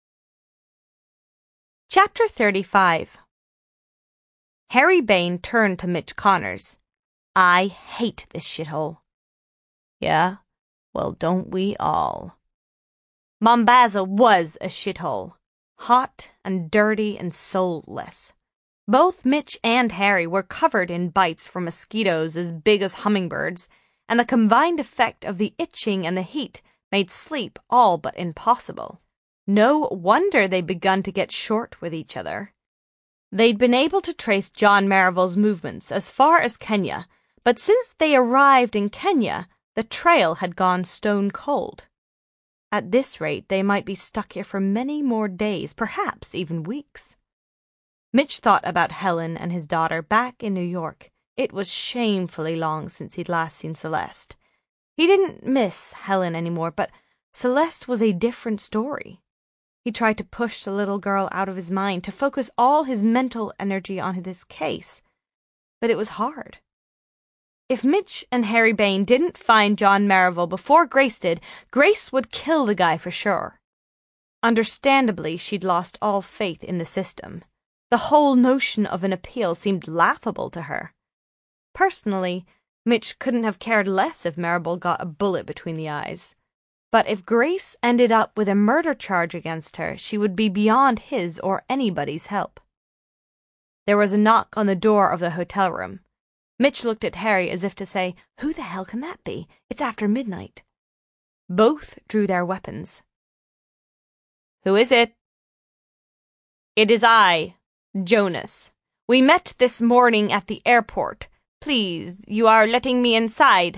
Chapter thirty-five. Harry Bain turned to Mitch Connors. I hate this shithole. Yeah? Well, don't we all? Mombasa was a shithole. Hot and dirty and soulless. Both Mitch and Harry were covered in bites from mosquitoes as big as hummingbirds, and the combined effect of the itching and the heat made sleep all but impossible. No wonder they'd begun to get short with each other. They'd been able to trace John Merivale's movements as far as Kenya, but since they arrived in Kenya, the trail had gone stone cold. At this rate, they might be stuck here for many more days, perhaps even weeks. Mitch thought about Helen and his daughter back in New York. It was shamefully long since he'd last seen Celeste. He didn't miss Helen anymore, but Celeste was a different story. He tried to push the little girl out of his mind, to focus all his mental energy on this case. But it was hard. If Mitch and Harry Bain didn't find John Merrivale before Grace did, Grace would kill the guy for sure. Understandably, she'd lost all faith in the system. The whole notion of an appeal seemed laughable to her. Personally, Mitch couldn't have cared less if Merrivale got a bullet between the eyes. But if Grace ended up with a murder charge against her, she would be beyond his or anybody's help. There was a knock on the door of the hotel room. Mitch looked at Harry as if to say, "Who the hell can that be? It's after midnight." Both drew their weapons. "Who is it?" "It is I, Jonas. We met this morning at the airport. Please, you are letting me inside."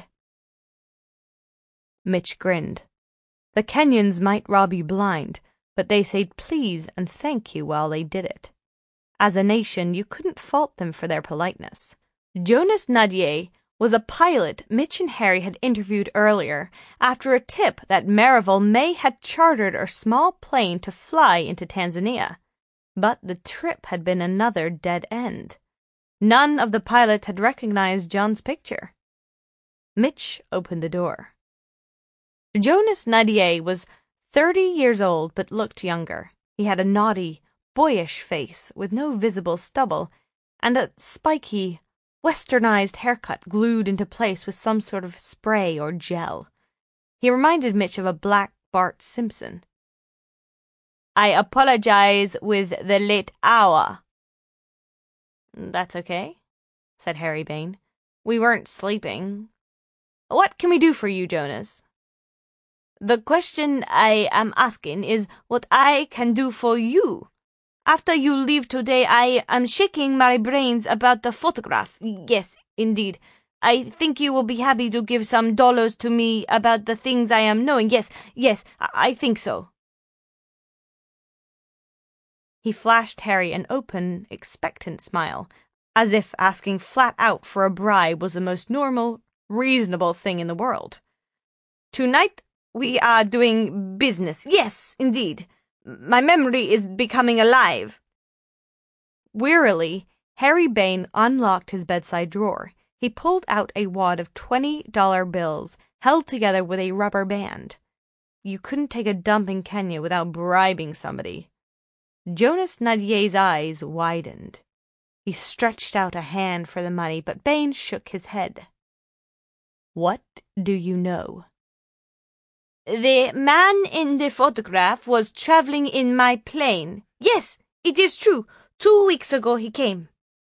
Mitch grinned. The Kenyans might rob you blind, but they said please and thank you while they did it. As a nation, you couldn't fault them for their politeness. Jonas Nadier was a pilot Mitch and Harry had interviewed earlier after a tip that Merrivale may had chartered a small plane to fly into Tanzania. But the trip had been another dead end. None of the pilots had recognized John's picture. Mitch opened the door. Jonas Nadier was thirty years old but looked younger. He had a naughty, boyish face with no visible stubble, and a spiky, westernized haircut glued into place with some sort of spray or gel. He reminded Mitch of a black Bart Simpson. "I apologize with the late hour." "That's okay," said Harry Bain. "We weren't sleeping. What can we do for you, Jonas?" "The question I am asking is what I can do for you. After you leave today, I am shaking my brains about the photograph. Yes, indeed. I think you will be happy to give some dollars to me about the things I am knowing. Yes, yes, I think so." He flashed Harry an open, expectant smile, as if asking flat out for a bribe was the most normal, reasonable thing in the world. "Tonight we are doing business. Yes, indeed. My memory is becoming alive." Wearily, Harry Bain unlocked his bedside drawer. He pulled out a wad of twenty dollar bills held together with a rubber band. You couldn't take a dump in Kenya without bribing somebody. Jonas Nadier's eyes widened. He stretched out a hand for the money, but Bain shook his head. "What do you know?" "The man in the photograph was traveling in my plane. Yes, it is true. Two weeks ago he came."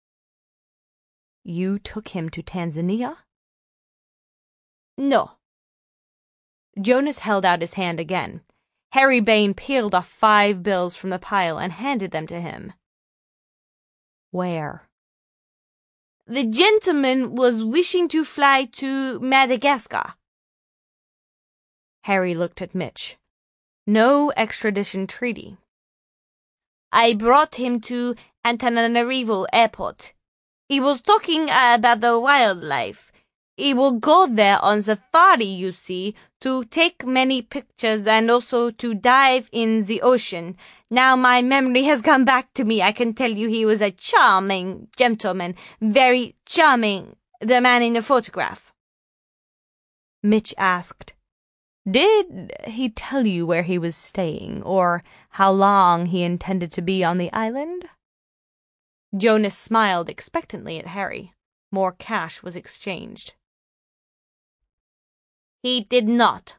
"You took him to Tanzania?" "No." Jonas held out his hand again. Harry Bain peeled off five bills from the pile and handed them to him. "Where?" "The gentleman was wishing to fly to Madagascar." Harry looked at Mitch. No extradition treaty. "I brought him to Antananarivo Airport. He was talking about the wildlife. He will go there on safari, you see, to take many pictures and also to dive in the ocean. Now my memory has come back to me. I can tell you he was a charming gentleman, very charming, the man in the photograph." Mitch asked, "Did he tell you where he was staying, or how long he intended to be on the island?" Jonas smiled expectantly at Harry. More cash was exchanged. "He did not."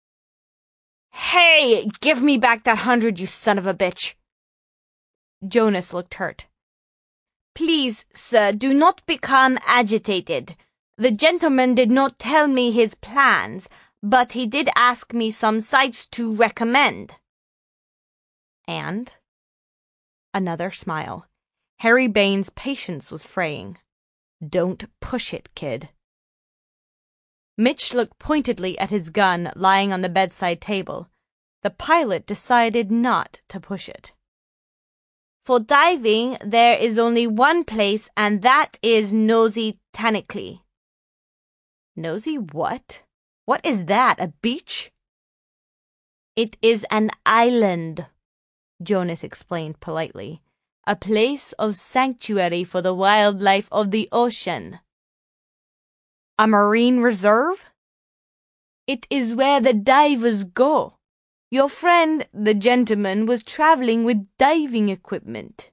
"Hey, give me back that hundred, you son of a bitch!" Jonas looked hurt. "Please, sir, do not become agitated. The gentleman did not tell me his plans, but he did ask me some sites to recommend." "And?" Another smile. Harry Bain's patience was fraying. "Don't push it, kid." Mitch looked pointedly at his gun lying on the bedside table. The pilot decided not to push it. "For diving, there is only one place, and that is Nosy Tannicly." "Nosy what? What is that, a beach?" "It is an island. Jonas explained politely. A place of sanctuary for the wildlife of the ocean. A marine reserve? It is where the divers go. Your friend, the gentleman, was traveling with diving equipment.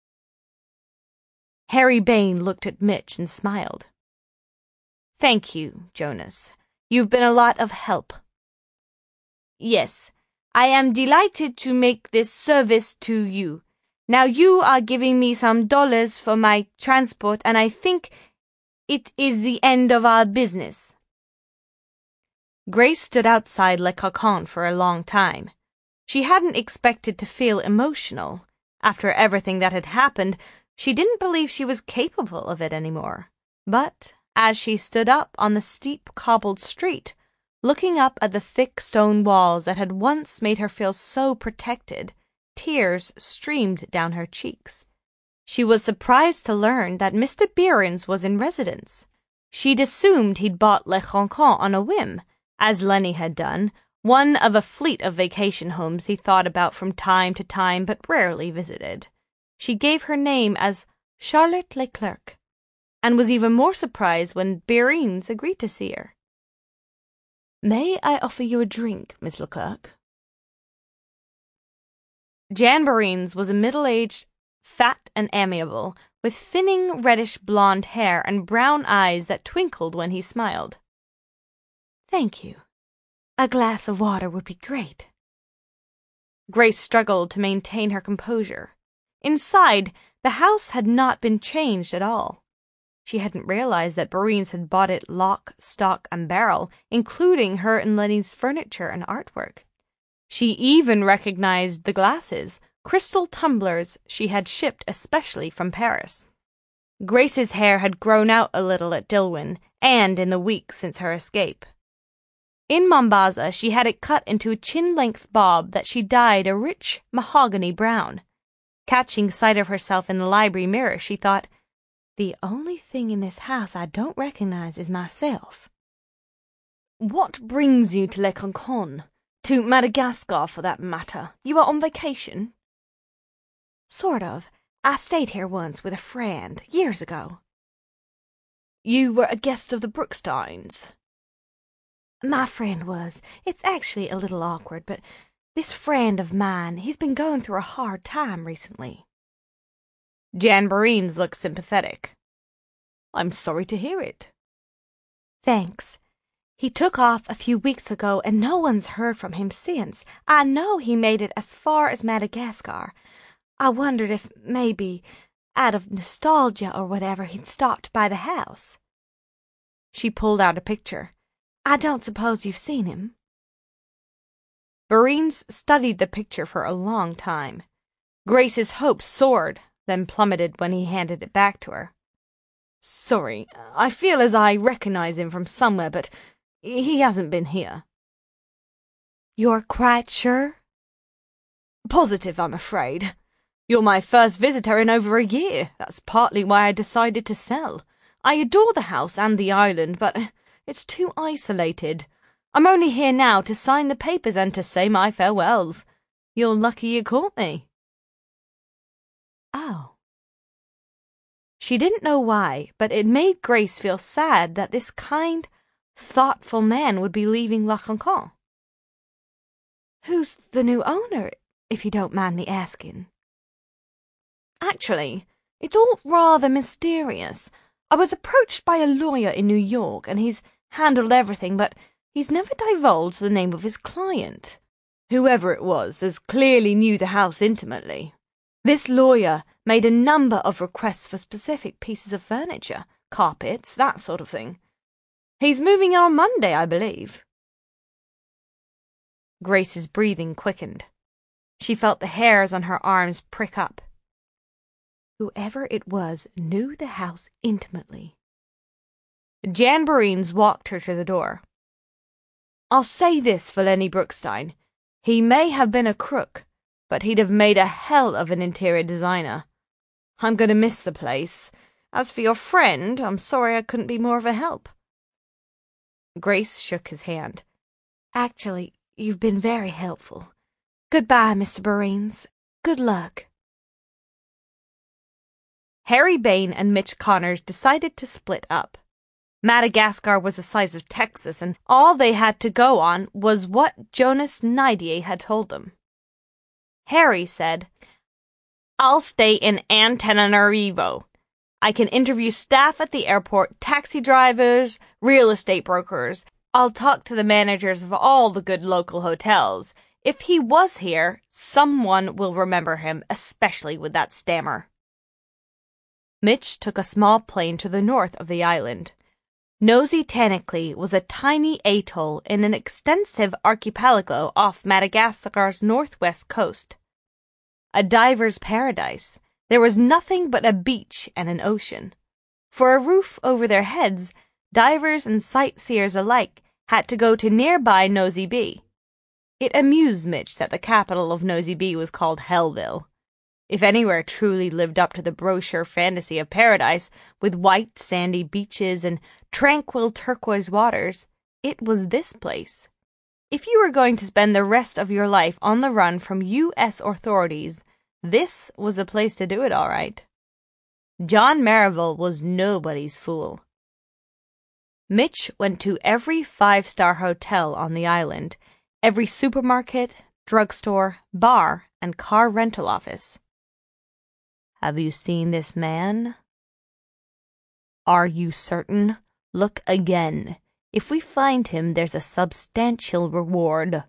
Harry Bain looked at Mitch and smiled. Thank you, Jonas. You've been a lot of help. Yes, I am delighted to make this service to you. Now you are giving me some dollars for my transport, and I think it is the end of our business. Grace stood outside Le Cocon for a long time. She hadn't expected to feel emotional. After everything that had happened, she didn't believe she was capable of it anymore. But as she stood up on the steep cobbled street, looking up at the thick stone walls that had once made her feel so protected, tears streamed down her cheeks. She was surprised to learn that Mister Behrens was in residence. She'd assumed he'd bought Le Cocon on a whim, as Lenny had done, one of a fleet of vacation homes he thought about from time to time but rarely visited. She gave her name as Charlotte Leclerc, and was even more surprised when Behrens agreed to see her. May I offer you a drink, Miss Leclerc? Jan Behrens was a middle-aged, fat and amiable, with thinning reddish blonde hair and brown eyes that twinkled when he smiled. Thank you. A glass of water would be great. Grace struggled to maintain her composure. Inside, the house had not been changed at all. She hadn't realized that Behrens had bought it lock, stock, and barrel, including her and Lenny's furniture and artwork. She even recognized the glasses, crystal tumblers she had shipped especially from Paris. Grace's hair had grown out a little at Dilwyn, and in the week since her escape. In Mombasa, she had it cut into a chin-length bob that she dyed a rich mahogany brown. Catching sight of herself in the library mirror, she thought, the only thing in this house I don't recognize is myself. What brings you to Le Cocon? To Madagascar, for that matter. You are on vacation? Sort of. I stayed here once with a friend, years ago. You were a guest of the Brooksteins? My friend was. It's actually a little awkward, but this friend of mine, he's been going through a hard time recently. Jan Behrens looked sympathetic. I'm sorry to hear it. Thanks. He took off a few weeks ago, and no one's heard from him since. I know he made it as far as Madagascar. I wondered if, maybe, out of nostalgia or whatever, he'd stopped by the house. She pulled out a picture. I don't suppose you've seen him. Behrens studied the picture for a long time. Grace's hopes soared, then plummeted when he handed it back to her. Sorry, I feel as I recognize him from somewhere, but he hasn't been here. You're quite sure? Positive, I'm afraid. You're my first visitor in over a year. That's partly why I decided to sell. I adore the house and the island, but it's too isolated. I'm only here now to sign the papers and to say my farewells. You're lucky you caught me. Oh. She didn't know why, but it made Grace feel sad that this kind, thoughtful man would be leaving Le Cocon. Who's the new owner, if you don't mind me asking? Actually, it's all rather mysterious. I was approached by a lawyer in New York, and he's handled everything, but he's never divulged the name of his client. Whoever it was, as clearly knew the house intimately. This lawyer made a number of requests for specific pieces of furniture, carpets, that sort of thing. He's moving in on Monday, I believe. Grace's breathing quickened. She felt the hairs on her arms prick up. Whoever it was knew the house intimately. Jan Behrens walked her to the door. I'll say this for Lenny Brookstein. He may have been a crook, but he'd have made a hell of an interior designer. I'm going to miss the place. As for your friend, I'm sorry I couldn't be more of a help. Grace shook his hand. Actually, you've been very helpful. Goodbye, Mister Behrens. Good luck. Harry Bain and Mitch Connors decided to split up. Madagascar was the size of Texas, and all they had to go on was what Jonas Nidier had told them. Harry said, "I'll stay in Antananarivo. I can interview staff at the airport, taxi drivers, real estate brokers. I'll talk to the managers of all the good local hotels. If he was here, someone will remember him, especially with that stammer." Mitch took a small plane to the north of the island. Nosy Tanacly was a tiny atoll in an extensive archipelago off Madagascar's northwest coast. A diver's paradise. There was nothing but a beach and an ocean. For a roof over their heads, divers and sightseers alike had to go to nearby Nosy Be. It amused Mitch that the capital of Nosy Be was called Hellville. If anywhere truly lived up to the brochure fantasy of paradise, with white sandy beaches and tranquil turquoise waters, it was this place. If you were going to spend the rest of your life on the run from U S authorities, this was the place to do it, all right. John Merivale was nobody's fool. Mitch went to every five-star hotel on the island, every supermarket, drugstore, bar, and car rental office. "Have you seen this man?" "Are you certain? Look again. If we find him, there's a substantial reward."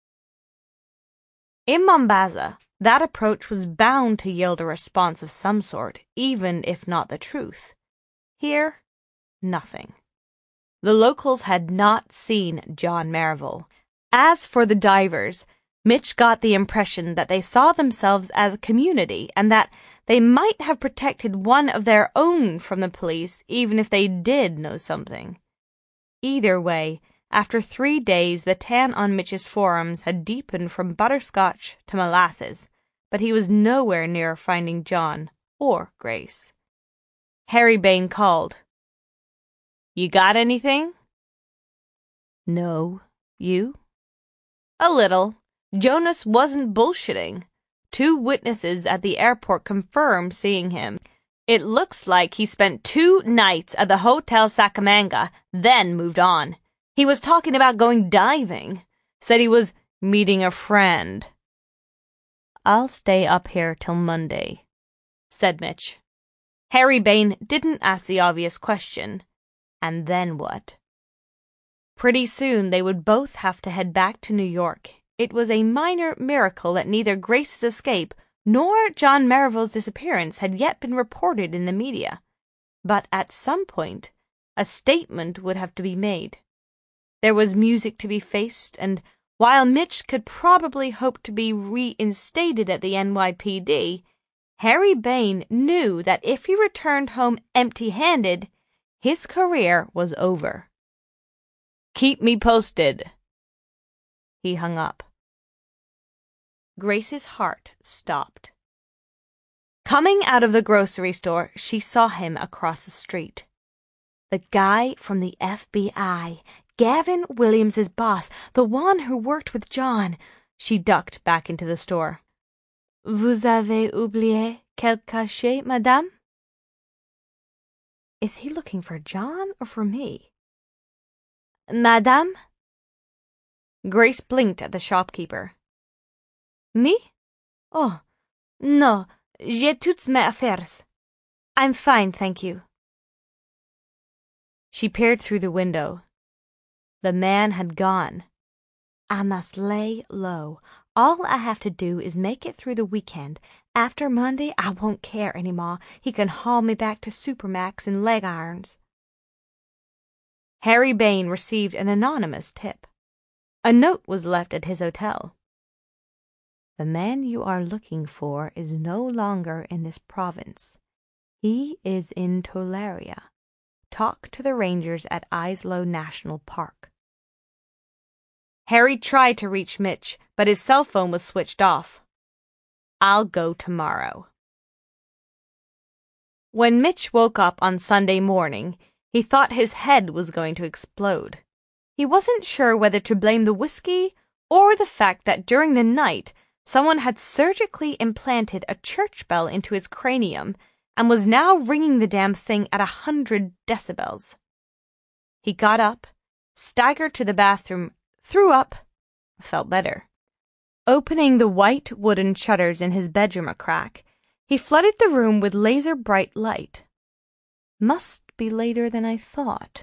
In Mombasa, that approach was bound to yield a response of some sort, even if not the truth. Here, nothing. The locals had not seen John Merivale. As for the divers, Mitch got the impression that they saw themselves as a community and that they might have protected one of their own from the police even if they did know something. Either way, after three days the tan on Mitch's forearms had deepened from butterscotch to molasses, but he was nowhere near finding John or Grace. Harry Bain called. "You got anything?" "No. You?" "A little. Jonas wasn't bullshitting. Two witnesses at the airport confirmed seeing him. It looks like he spent two nights at the Hotel Sakamanga, then moved on. He was talking about going diving. Said he was meeting a friend." "I'll stay up here till Monday," said Mitch. Harry Bain didn't ask the obvious question. And then what? Pretty soon they would both have to head back to New York. It was a minor miracle that neither Grace's escape nor John Merivale's disappearance had yet been reported in the media. But at some point, a statement would have to be made. There was music to be faced, and while Mitch could probably hope to be reinstated at the N Y P D, Harry Bain knew that if he returned home empty-handed, his career was over. "Keep me posted." He hung up. Grace's heart stopped. Coming out of the grocery store, she saw him across the street. The guy from the F B I, Gavin Williams' boss, the one who worked with John. She ducked back into the store. "Vous avez oublié quelque chose, madame?" Is he looking for John or for me? "Madame?" Grace blinked at the shopkeeper. "Me? Oh, no, j'ai toutes mes affaires. I'm fine, thank you." She peered through the window. The man had gone. I must lay low. All I have to do is make it through the weekend. After Monday, I won't care anymore. He can haul me back to Supermax in leg irons. Harry Bain received an anonymous tip. A note was left at his hotel. "The man you are looking for is no longer in this province. He is in Tolaria. Talk to the rangers at Islow National Park." Harry tried to reach Mitch, but his cell phone was switched off. "I'll go tomorrow." When Mitch woke up on Sunday morning, he thought his head was going to explode. He wasn't sure whether to blame the whiskey or the fact that during the night Someone had surgically implanted a church bell into his cranium and was now ringing the damn thing at a hundred decibels. He got up, staggered to the bathroom, threw up, felt better. Opening the white wooden shutters in his bedroom a crack, he flooded the room with laser-bright light. Must be later than I thought.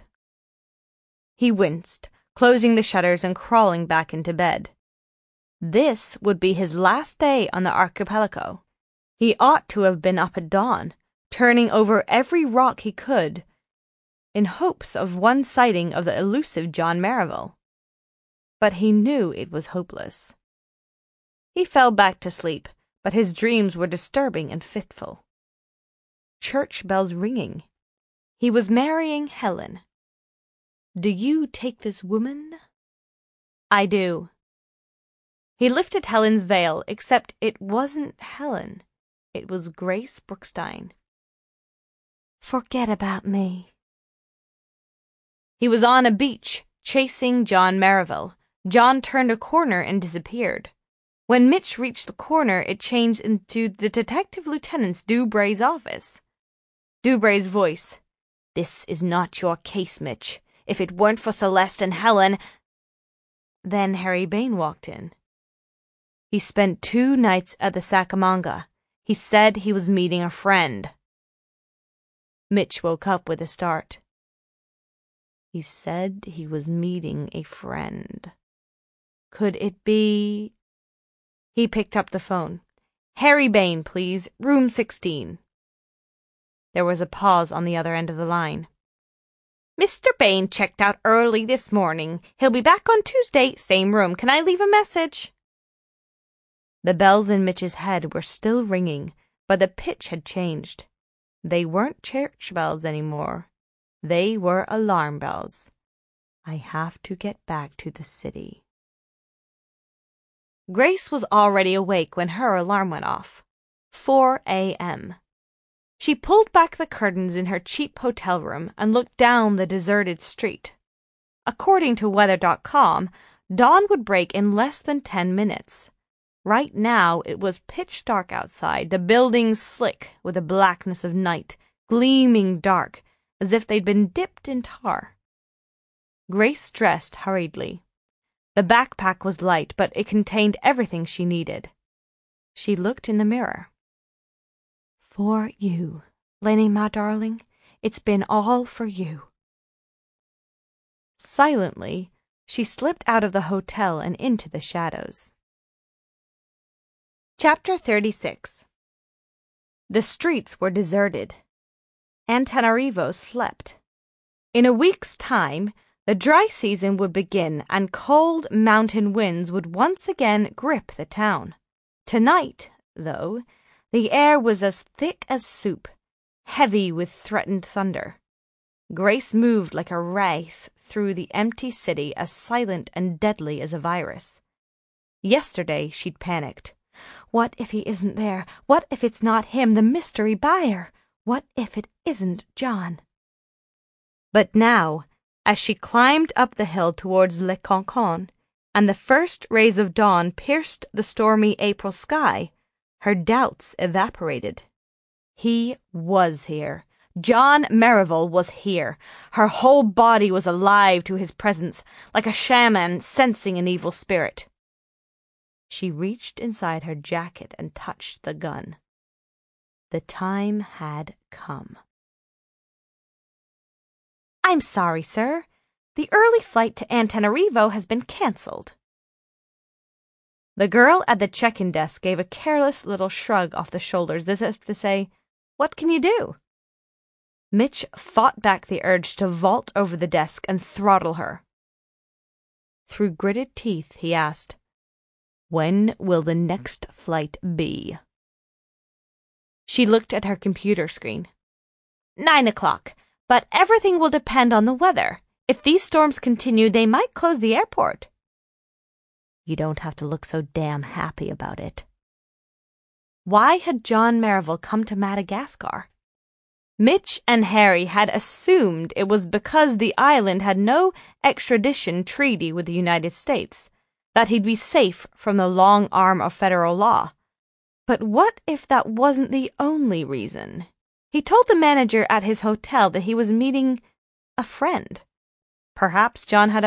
He winced, closing the shutters and crawling back into bed. This would be his last day on the archipelago. He ought to have been up at dawn, turning over every rock he could, in hopes of one sighting of the elusive John Merivale. But he knew it was hopeless. He fell back to sleep, but his dreams were disturbing and fitful. Church bells ringing. He was marrying Helen. "Do you take this woman?" "I do." He lifted Helen's veil, except it wasn't Helen. It was Grace Brookstein. "Forget about me." He was on a beach, chasing John Merivale. John turned a corner and disappeared. When Mitch reached the corner, it changed into the Detective Lieutenant Dubray's office. Dubray's voice. "This is not your case, Mitch. If it weren't for Celeste and Helen—" Then Harry Bain walked in. He spent two nights at the Sakamanga. He said he was meeting a friend. Mitch woke up with a start. He said he was meeting a friend. Could it be... He picked up the phone. "Harry Bain, please. Room sixteen. There was a pause on the other end of the line. "Mister Bain checked out early this morning. He'll be back on Tuesday, same room. Can I leave a message?" The bells in Mitch's head were still ringing, but the pitch had changed. They weren't church bells anymore. They were alarm bells. I have to get back to the city. Grace was already awake when her alarm went off. four a m She pulled back the curtains in her cheap hotel room and looked down the deserted street. According to weather dot com, dawn would break in less than ten minutes. Right now it was pitch dark outside, the buildings slick with the blackness of night, gleaming dark, as if they'd been dipped in tar. Grace dressed hurriedly. The backpack was light, but it contained everything she needed. She looked in the mirror. "For you, Lenny, my darling. It's been all for you." Silently, she slipped out of the hotel and into the shadows. Chapter thirty-six. The streets were deserted. Antananarivo slept. In a week's time, the dry season would begin and cold mountain winds would once again grip the town. Tonight, though, the air was as thick as soup, heavy with threatened thunder. Grace moved like a wraith through the empty city, as silent and deadly as a virus. Yesterday she'd panicked. What if he isn't there? What if it's not him, the mystery buyer? What if it isn't John? But now, as she climbed up the hill towards Le Cancan, and the first rays of dawn pierced the stormy April sky, her doubts evaporated. He was here. John Merivale was here. Her whole body was alive to his presence, like a shaman sensing an evil spirit. She reached inside her jacket and touched the gun. The time had come. "I'm sorry, sir. The early flight to Antananarivo has been cancelled." The girl at the check-in desk gave a careless little shrug off the shoulders as if to say, "What can you do?" Mitch fought back the urge to vault over the desk and throttle her. Through gritted teeth, he asked, "When will the next flight be?" She looked at her computer screen. Nine o'clock, but everything will depend on the weather. If these storms continue, they might close the airport. You don't have to look so damn happy about it. Why had John Merivale come to Madagascar? Mitch and Harry had assumed it was because the island had no extradition treaty with the United States. that he'd be safe from the long arm of federal law. But what if that wasn't the only reason? He told the manager at his hotel that he was meeting a friend. Perhaps John had